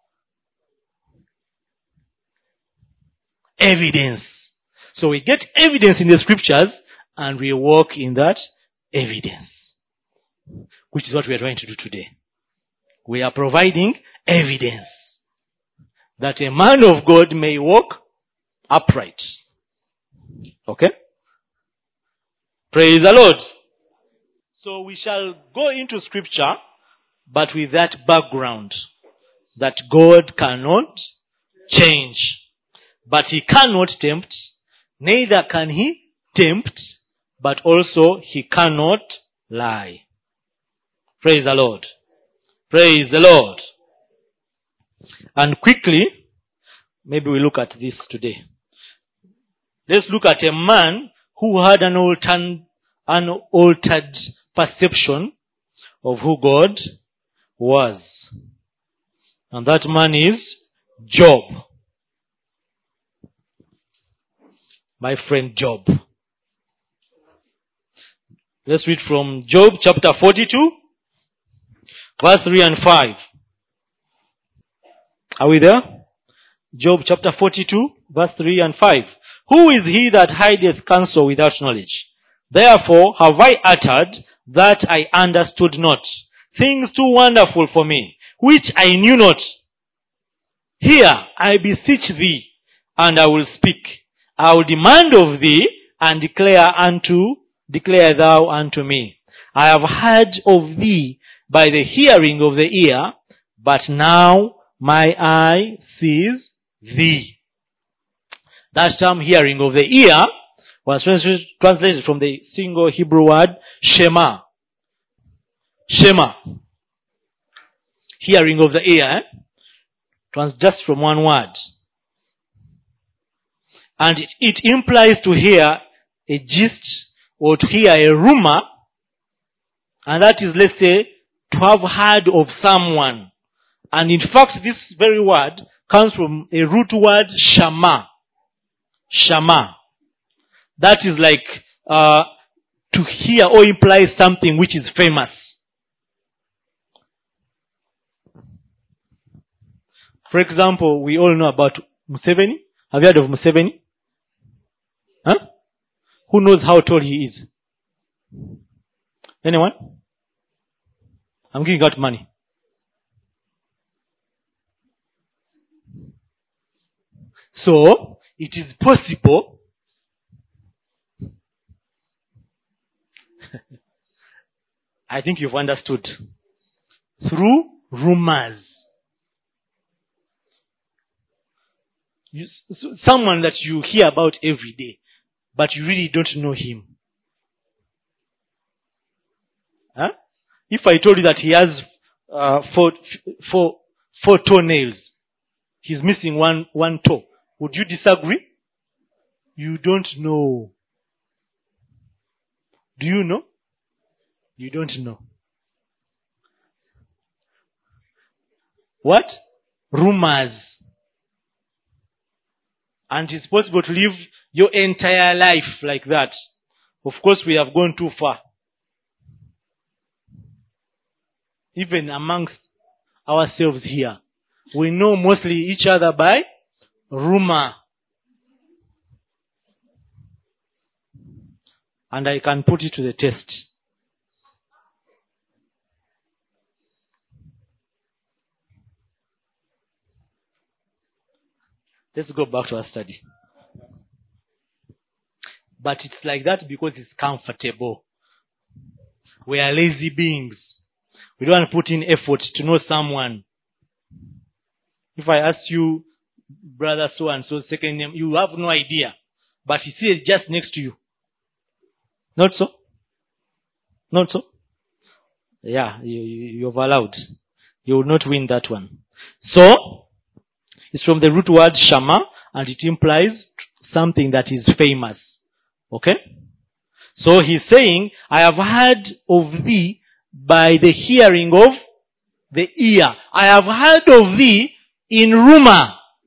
Evidence. So we get evidence in the scriptures and we walk in that evidence. Which is what we are trying to do today. We are providing evidence that a man of God may walk upright. Okay? Praise the Lord. So we shall go into scripture, but with that background that God cannot change. But he cannot tempt, neither can he tempt, but also he cannot lie. Praise the Lord. Praise the Lord. And quickly, maybe we look at this today. Let's look at a man who had an unaltered perception of who God was. And that man is Job. My friend Job. Let's read from Job chapter 42, verse 3 and 5. Are we there? Job chapter 42, verse 3 and 5. Who is he that hideth counsel without knowledge? Therefore have I uttered that I understood not, things too wonderful for me, which I knew not. Hear, I beseech thee, and I will speak. I will demand of thee, and declare thou unto me. I have heard of thee by the hearing of the ear, but now my eye sees thee. That term hearing of the ear was translated from the single Hebrew word Shema. Shema. Hearing of the ear. It was just from one word. And it implies to hear a gist or to hear a rumor. And that is, let's say, to have heard of someone. And in fact, this very word comes from a root word shama. Shama. That is like to hear or imply something which is famous. For example, we all know about Museveni. Have you heard of Museveni? Huh? Who knows how tall he is? Anyone? I'm giving out money. So, it is possible I think you've understood. Through rumors. Someone that you hear about every day, but you really don't know him. Huh? If I told you that he has four toenails, he's missing one toe, would you disagree? You don't know. Do you know? You don't know. What? Rumors. And it's possible to live your entire life like that. Of course, we have gone too far. Even amongst ourselves here, we know mostly each other by rumor. And I can put it to the test. Let's go back to our study. But it's like that because it's comfortable. We are lazy beings. We don't put in effort to know someone. If I ask you, brother so-and-so, second name, you have no idea. But he says just next to you. Not so? Not so? Yeah, you've allowed. You will not win that one. So, it's from the root word shama, and it implies something that is famous. Okay? So he's saying, I have heard of thee by the hearing of the ear. I have heard of thee in rumor.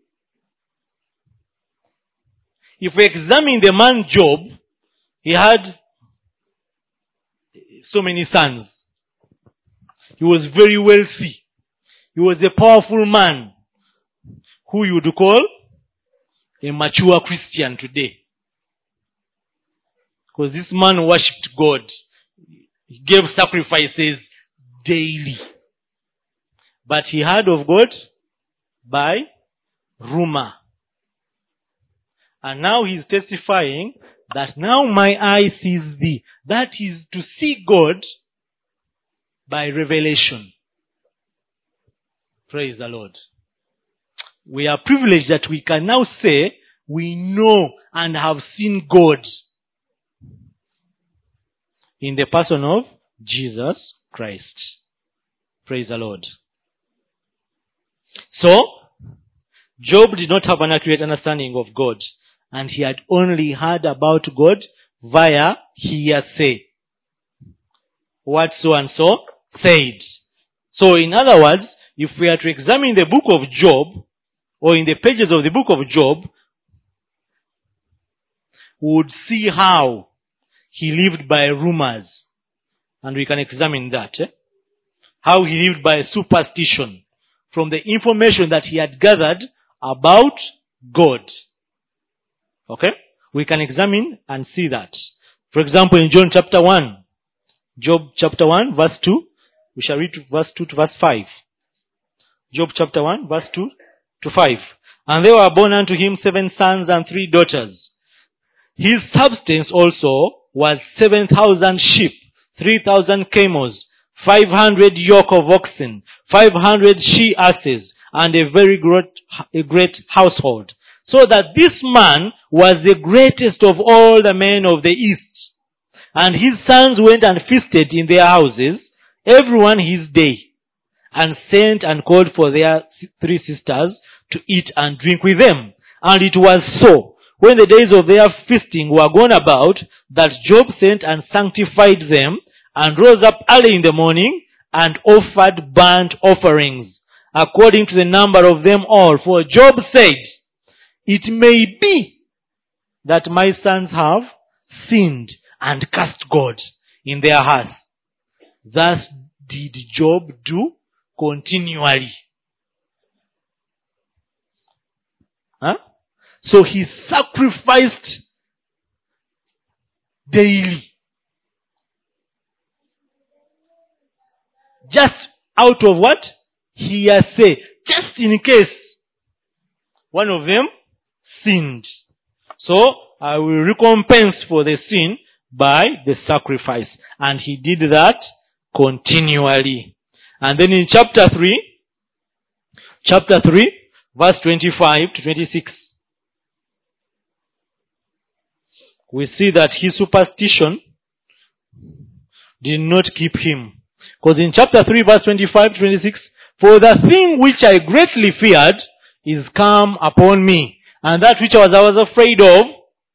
If we examine the man Job, he had so many sons. He was very wealthy. He was a powerful man who you would call a mature Christian today. Because this man worshipped God. He gave sacrifices daily. But he heard of God by rumor. And now he's testifying that now my eye sees thee. That is to see God by revelation. Praise the Lord. We are privileged that we can now say we know and have seen God in the person of Jesus Christ. Praise the Lord. So, Job did not have an accurate understanding of God, and he had only heard about God via hearsay. What so and so said. So in other words, if we are to examine the book of Job, or in the pages of the book of Job, we would see how he lived by rumors. And we can examine that. How he lived by superstition from the information that he had gathered about God. Okay? We can examine and see that. For example, in John chapter 1, Job chapter 1, verse 2, we shall read verse 2 to verse 5. Job chapter 1, verse 2 to 5. And there were born unto him 7 sons and 3 daughters. His substance also was 7,000 sheep, 3,000 camels, 500 yoke of oxen, 500 she-asses, and a very great household. So that this man was the greatest of all the men of the east. And his sons went and feasted in their houses, everyone his day, and sent and called for their 3 sisters to eat and drink with them. And it was so, when the days of their feasting were gone about, that Job sent and sanctified them, and rose up early in the morning, and offered burnt offerings, according to the number of them all. For Job said, it may be that my sons have sinned and cursed God in their hearts. Thus did Job do continually. So he sacrificed daily. Just out of what? Hearsay. Just in case one of them sinned. So I will recompense for the sin by the sacrifice. And he did that continually. And then in chapter 3, verse 25 to 26, we see that his superstition did not keep him. Because in chapter 3, verse 25 to 26, for the thing which I greatly feared is come upon me, and that which I was afraid of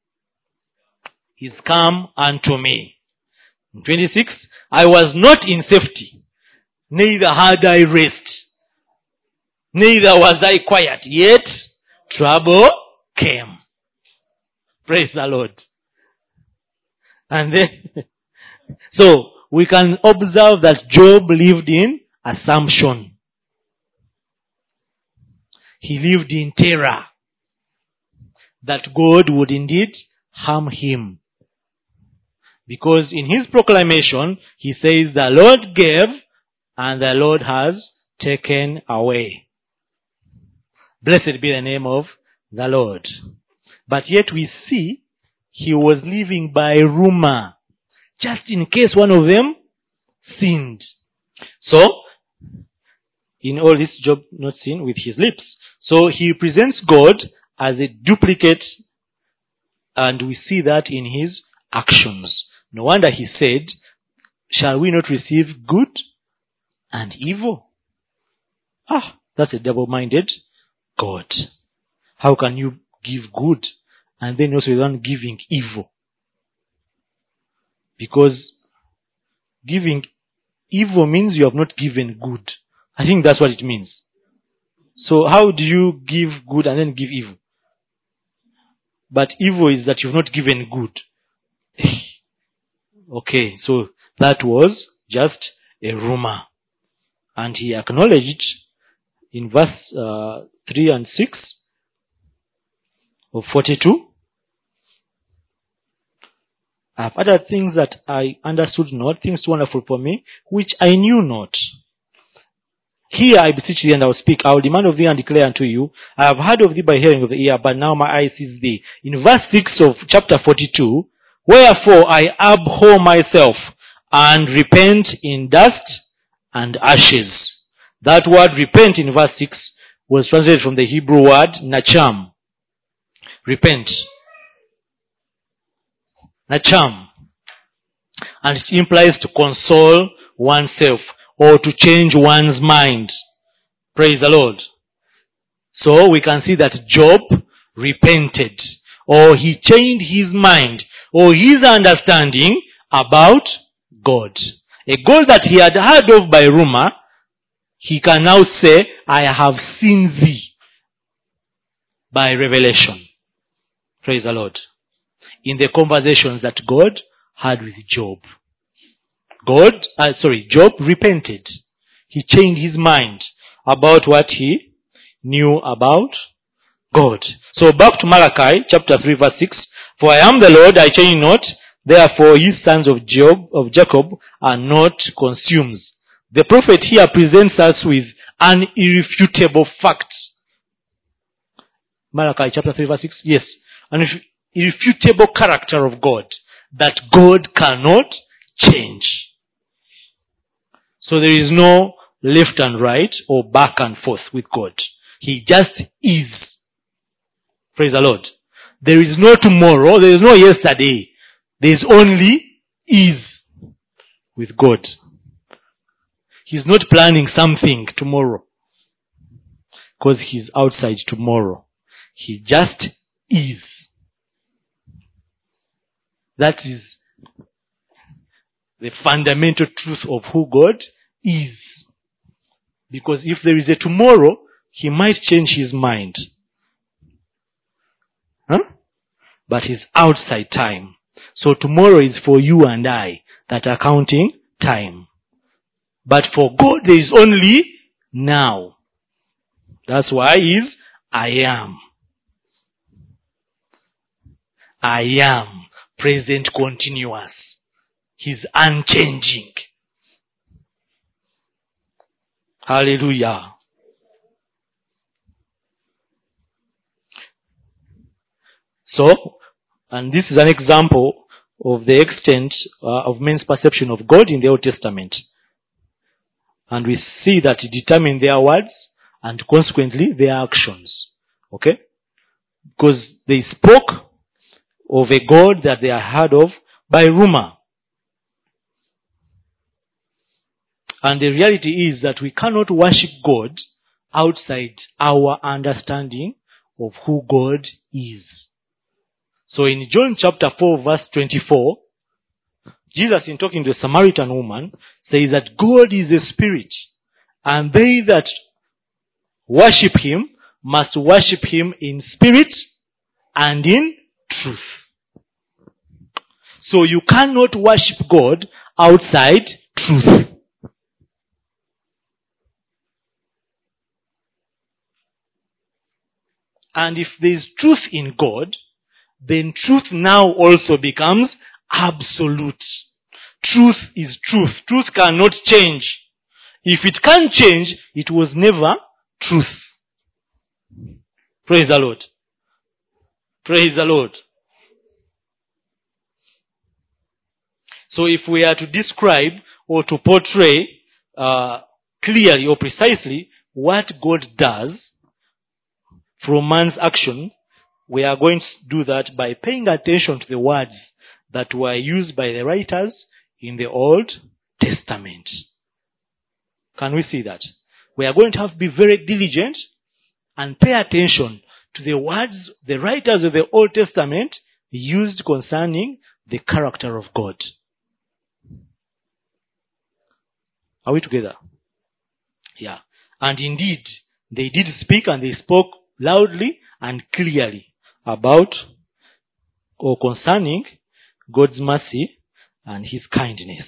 is come unto me. In 26, I was not in safety, neither had I rest, neither was I quiet, yet trouble came. Praise the Lord. And then, so we can observe that Job lived in assumption. He lived in terror that God would indeed harm him. Because in his proclamation, he says, the Lord gave and the Lord has taken away. Blessed be the name of the Lord. But yet we see he was living by rumor, just in case one of them sinned. So, in all this, Job not sinned with his lips. So he presents God as a duplicate, and we see that in his actions. No wonder he said, shall we not receive good and evil? That's a double-minded God. How can you give good and then also you're not giving evil? Because giving evil means you have not given good. I think that's what it means. So how do you give good and then give evil? But evil is that you've not given good. Okay, so that was just a rumor. And he acknowledged in verse 3 and 6 of 42, I have other things that I understood not, things too wonderful for me, which I knew not. Here I beseech thee, and I will speak. I will demand of thee and declare unto you. I have heard of thee by hearing of the ear, but now my eye sees thee. In verse 6 of chapter 42, wherefore I abhor myself and repent in dust and ashes. That word repent in verse 6 was translated from the Hebrew word nacham. Repent. Nacham. And it implies to console oneself or to change one's mind. Praise the Lord. So we can see that Job repented, or he changed his mind, or his understanding about God. A God that he had heard of by rumor, he can now say, I have seen thee by revelation. Praise the Lord. In the conversations that God had with Job. Job repented. He changed his mind about what he knew about God. So back to Malachi chapter 3 verse 6. For I am the Lord, I change not. Therefore his sons of Jacob are not consumed. The prophet here presents us with an irrefutable fact. Malachi chapter 3 verse 6. Yes. An irrefutable character of God. That God cannot change. So there is no left and right or back and forth with God. He just is. Praise the Lord. There is no tomorrow. There is no yesterday. There is only is with God. He's not planning something tomorrow. Because he's outside tomorrow. He just is. That is the fundamental truth of who God is. Because if there is a tomorrow, he might change his mind. But he's outside time. So tomorrow is for you and I that are counting time. But for God there is only now. That's why he's I am. I am. Present continuous. He's unchanging. Hallelujah. So, and this is an example of the extent of men's perception of God in the Old Testament. And we see that it determined their words and consequently their actions. Okay? Because they spoke of a God that they are heard of by rumor. And the reality is that we cannot worship God outside our understanding of who God is. So in John chapter 4 verse 24, Jesus, in talking to a Samaritan woman, says that God is a spirit, and they that worship him must worship him in spirit and in truth. So you cannot worship God outside truth. And if there is truth in God, then truth now also becomes absolute. Truth is truth. Truth cannot change. If it can change, it was never truth. Praise the Lord. Praise the Lord. So if we are to describe or to portray clearly or precisely what God does from man's action, we are going to do that by paying attention to the words that were used by the writers in the Old Testament. Can we see that? We are going to have to be very diligent and pay attention to the words the writers of the Old Testament used concerning the character of God. Are we together? Yeah. And indeed, they did speak, and they spoke loudly and clearly about or concerning God's mercy and his kindness.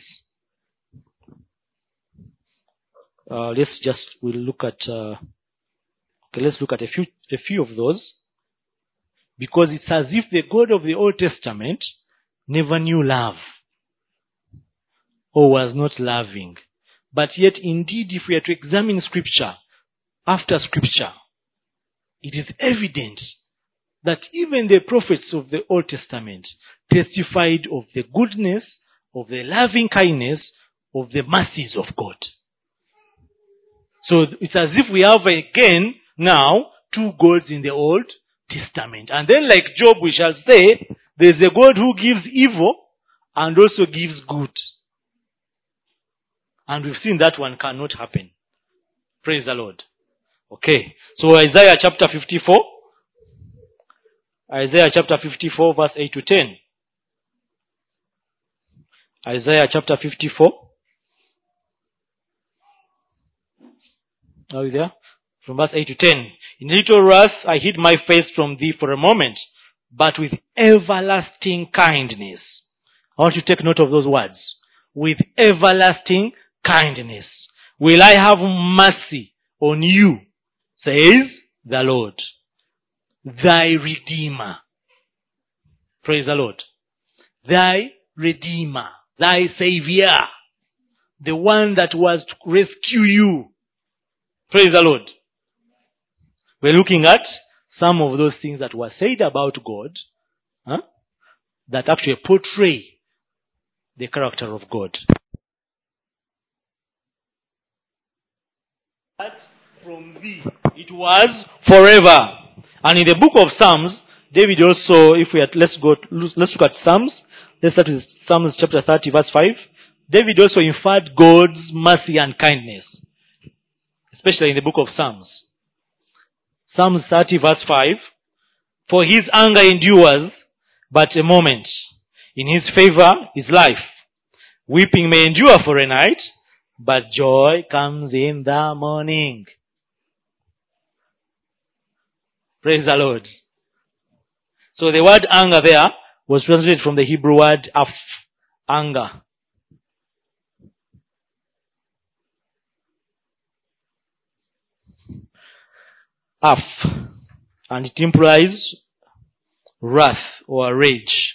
Let's look at a few of those, because it's as if the God of the Old Testament never knew love or was not loving. But yet, indeed, if we are to examine Scripture after Scripture, it is evident that even the prophets of the Old Testament testified of the goodness, of the loving kindness, of the mercies of God. So it's as if we have again now two gods in the Old Testament. And then, like Job, we shall say, there's a God who gives evil and also gives good. And we've seen that one cannot happen. Praise the Lord. Okay. So Isaiah chapter 54. Isaiah chapter 54 verse 8 to 10. Isaiah chapter 54. Are you there? From verse 8 to 10. In little wrath I hid my face from thee for a moment, but with everlasting kindness. I want you to take note of those words. With everlasting kindness will I have mercy on you, says the Lord, thy Redeemer. Praise the Lord. Thy Redeemer, thy Savior, the one that was to rescue you. Praise the Lord. We're looking at some of those things that were said about God, that actually portray the character of God. That from thee it was forever. And in the book of Psalms, David also, let's look at Psalms. Let's start with Psalms chapter 30 verse 5. David also inferred God's mercy and kindness, especially in the book of Psalms. Psalms 30 verse 5. For his anger endures but a moment. In his favor is life. Weeping may endure for a night, but joy comes in the morning. Praise the Lord. So the word anger there was translated from the Hebrew word af, anger. Af. And it implies wrath or rage.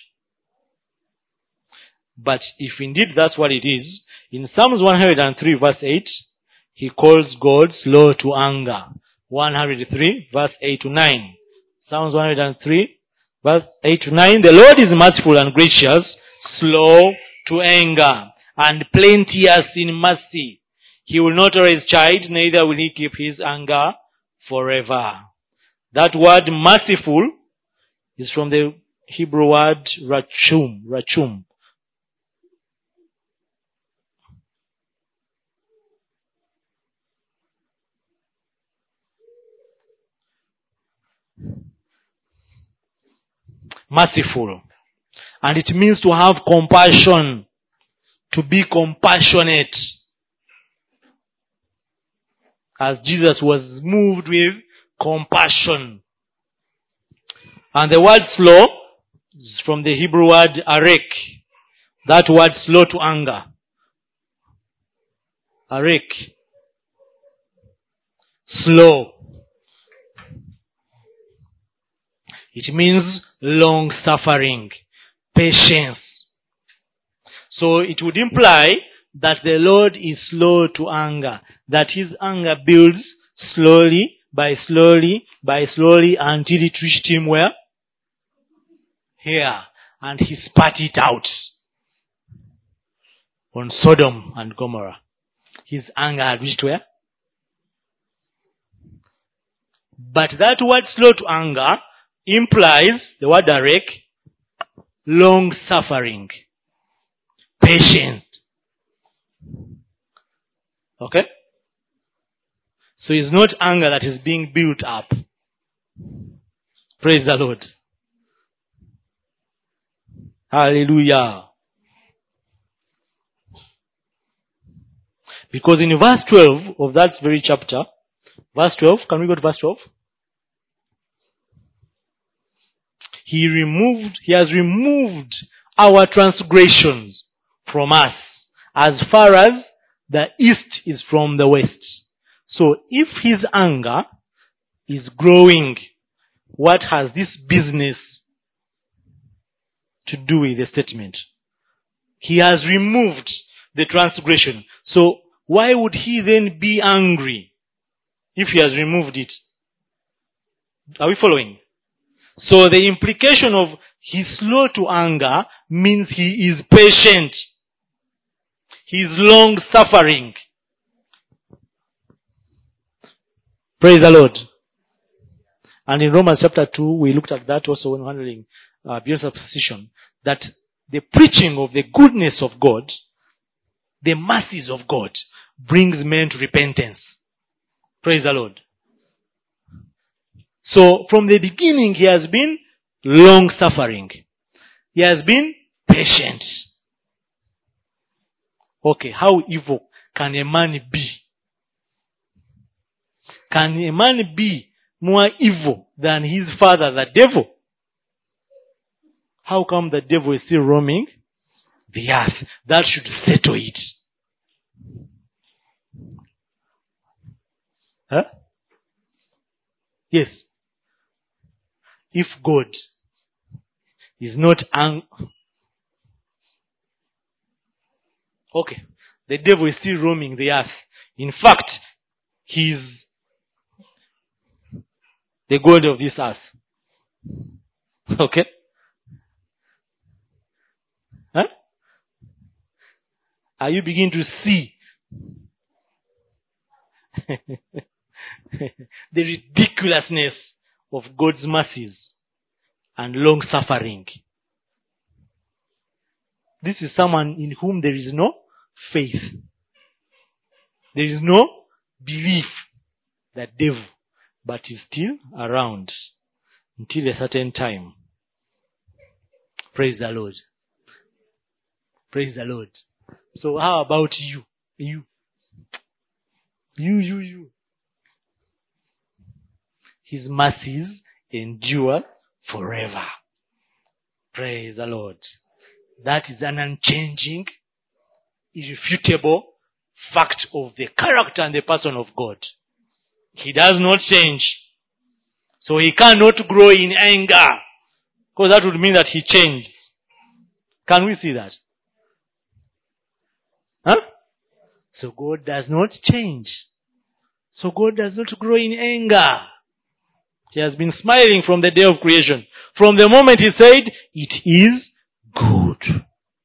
But if indeed that's what it is, in Psalms 103 verse 8, he calls God slow to anger. 103 verse 8 to 9. Psalms 103 Verse 8 to 9. The Lord is merciful and gracious, slow to anger, and plenteous in mercy. He will not always chide, neither will he keep his anger forever. That word merciful is from the Hebrew word rachum. Merciful. And it means to have compassion, to be compassionate. As Jesus was moved with compassion. And the word slow is from the Hebrew word arek. That word slow to anger. Arek. Slow. It means long suffering, patience. So it would imply that the Lord is slow to anger, that his anger builds slowly by slowly until it reached him where? Here. And he spat it out on Sodom and Gomorrah. His anger had reached where? But that word slow to anger implies, the word arek, long suffering, patience. Okay? So it's not anger that is being built up. Praise the Lord. Hallelujah. Because in verse 12 of that very chapter, verse 12, can we go to verse 12? He has removed our transgressions from us as far as the east is from the west. So if his anger is growing, what has this business to do with the statement? He has removed the transgression. So why would he then be angry if he has removed it? Are we following? So the implication of he's slow to anger means he is patient. He is long suffering. Praise the Lord. And in Romans chapter 2, we looked at that also when handling beyond supposition, that the preaching of the goodness of God, the mercies of God, brings men to repentance. Praise the Lord. So from the beginning, he has been long suffering. He has been patient. Okay, how evil can a man be? Can a man be more evil than his father, the devil? How come the devil is still roaming the earth? That should settle it. Huh? Yes. If God is not okay, the devil is still roaming the earth. In fact, he is the God of this earth. Okay? Huh? Are you beginning to see the ridiculousness of God's mercies and long suffering? This is someone in whom there is no faith. There is no belief that devil, but is still around until a certain time. Praise the Lord. Praise the Lord. So how about you? You. His mercies endure forever. Praise the Lord. That is an unchanging, irrefutable fact of the character and the person of God. He does not change. So he cannot grow in anger, because that would mean that he changed. Can we see that? Huh? So God does not change. So God does not grow in anger. He has been smiling from the day of creation. From the moment he said, it is good.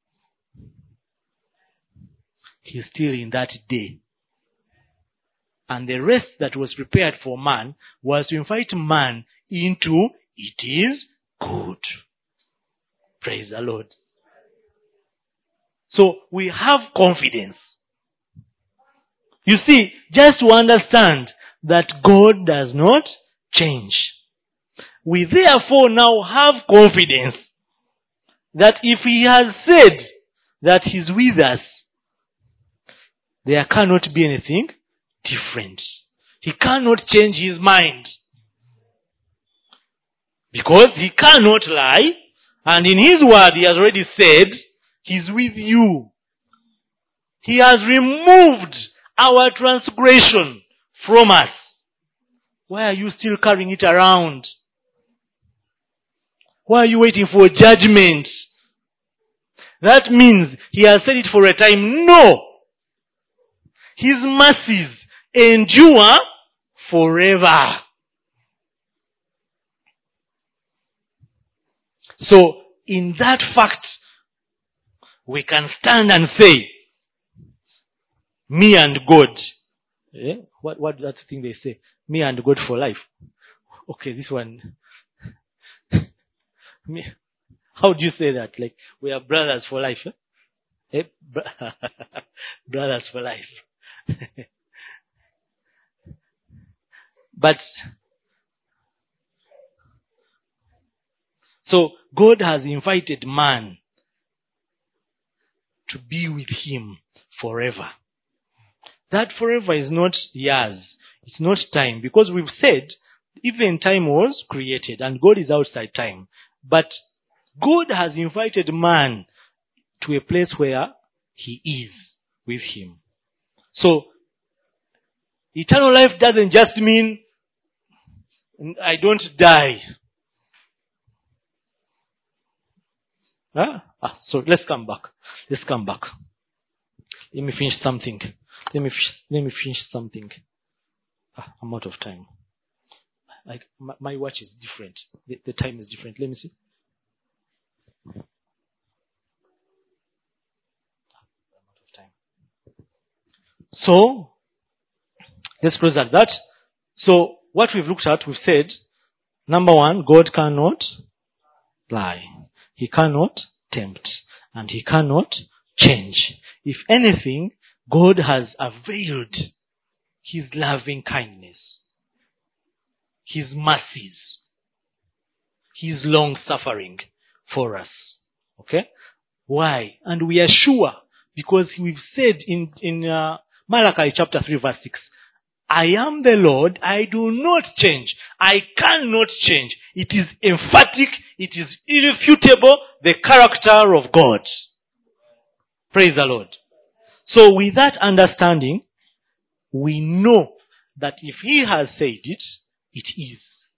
He's still in that day. And the rest that was prepared for man was to invite man into it is good. Praise the Lord. So we have confidence. You see, just to understand that God does not change. We therefore now have confidence that if he has said that he's with us, there cannot be anything different. He cannot change his mind. Because he cannot lie, and in his word he has already said, he's with you. He has removed our transgression from us. Why are you still carrying it around? Why are you waiting for judgment? That means he has said it for a time. No! His mercies endure forever. So, in that fact, we can stand and say, me and God. Eh? What that thing they say? Me and God for life. Okay, this one. How do you say that? Like, we are brothers for life. Eh? Brothers for life. But, so God has invited man to be with him forever. That forever is not years. It's not time. Because we've said, even time was created and God is outside time. But God has invited man to a place where he is with him. So, eternal life doesn't just mean I don't die. Huh? So let's come back. Let's come back. Let me finish something. Let me finish something. I'm out of time. My watch is different. The time is different. Let me see. I'm out of time. So, let's close at that. So, what we've looked at, we've said, number one, God cannot lie. He cannot tempt. And he cannot change. If anything, God has availed his loving kindness, his mercies, his long suffering for us. Okay? Why? And we are sure, because we've said in Malachi chapter 3 verse 6, I am the Lord, I do not change. I cannot change. It is emphatic, it is irrefutable, the character of God. Praise the Lord. So with that understanding, we know that if he has said it, it is.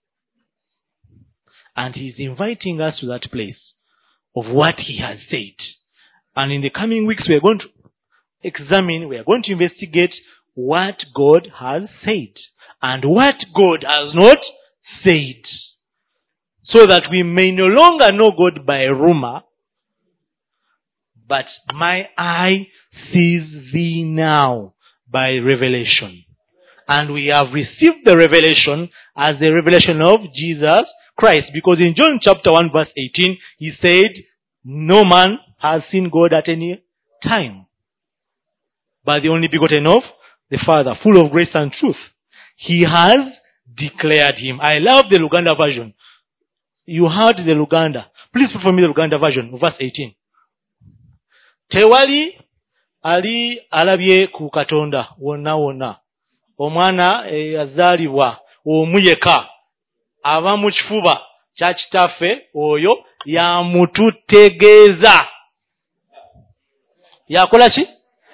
And he is inviting us to that place of what he has said. And in the coming weeks, we are going to examine, we are going to investigate what God has said and what God has not said. So that we may no longer know God by rumor, but my eye sees thee now by revelation. And we have received the revelation as the revelation of Jesus Christ. Because in John chapter 1 verse 18, he said, no man has seen God at any time, but the only begotten of the Father, full of grace and truth. He has declared him. I love the Luganda version. You heard the Luganda. Please put for me the Luganda version, verse 18. Tewali ali alabye ku Katonda wonna wonna. Omwana yazaalibwa omuyeka ava mu kifuba kya kitaffe oyo yamututegeeza. Yakola ki?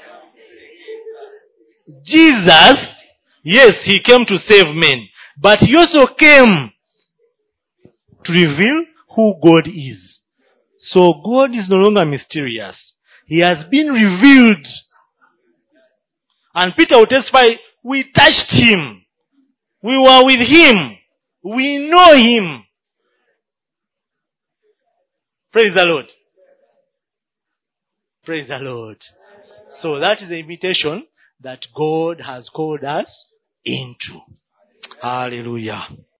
Jesus, yes, he came to save men, but he also came to reveal who God is. So God is no longer mysterious. He has been revealed. And Peter will testify, we touched him. We were with him. We know him. Praise the Lord. Praise the Lord. So that is the invitation that God has called us into. Hallelujah.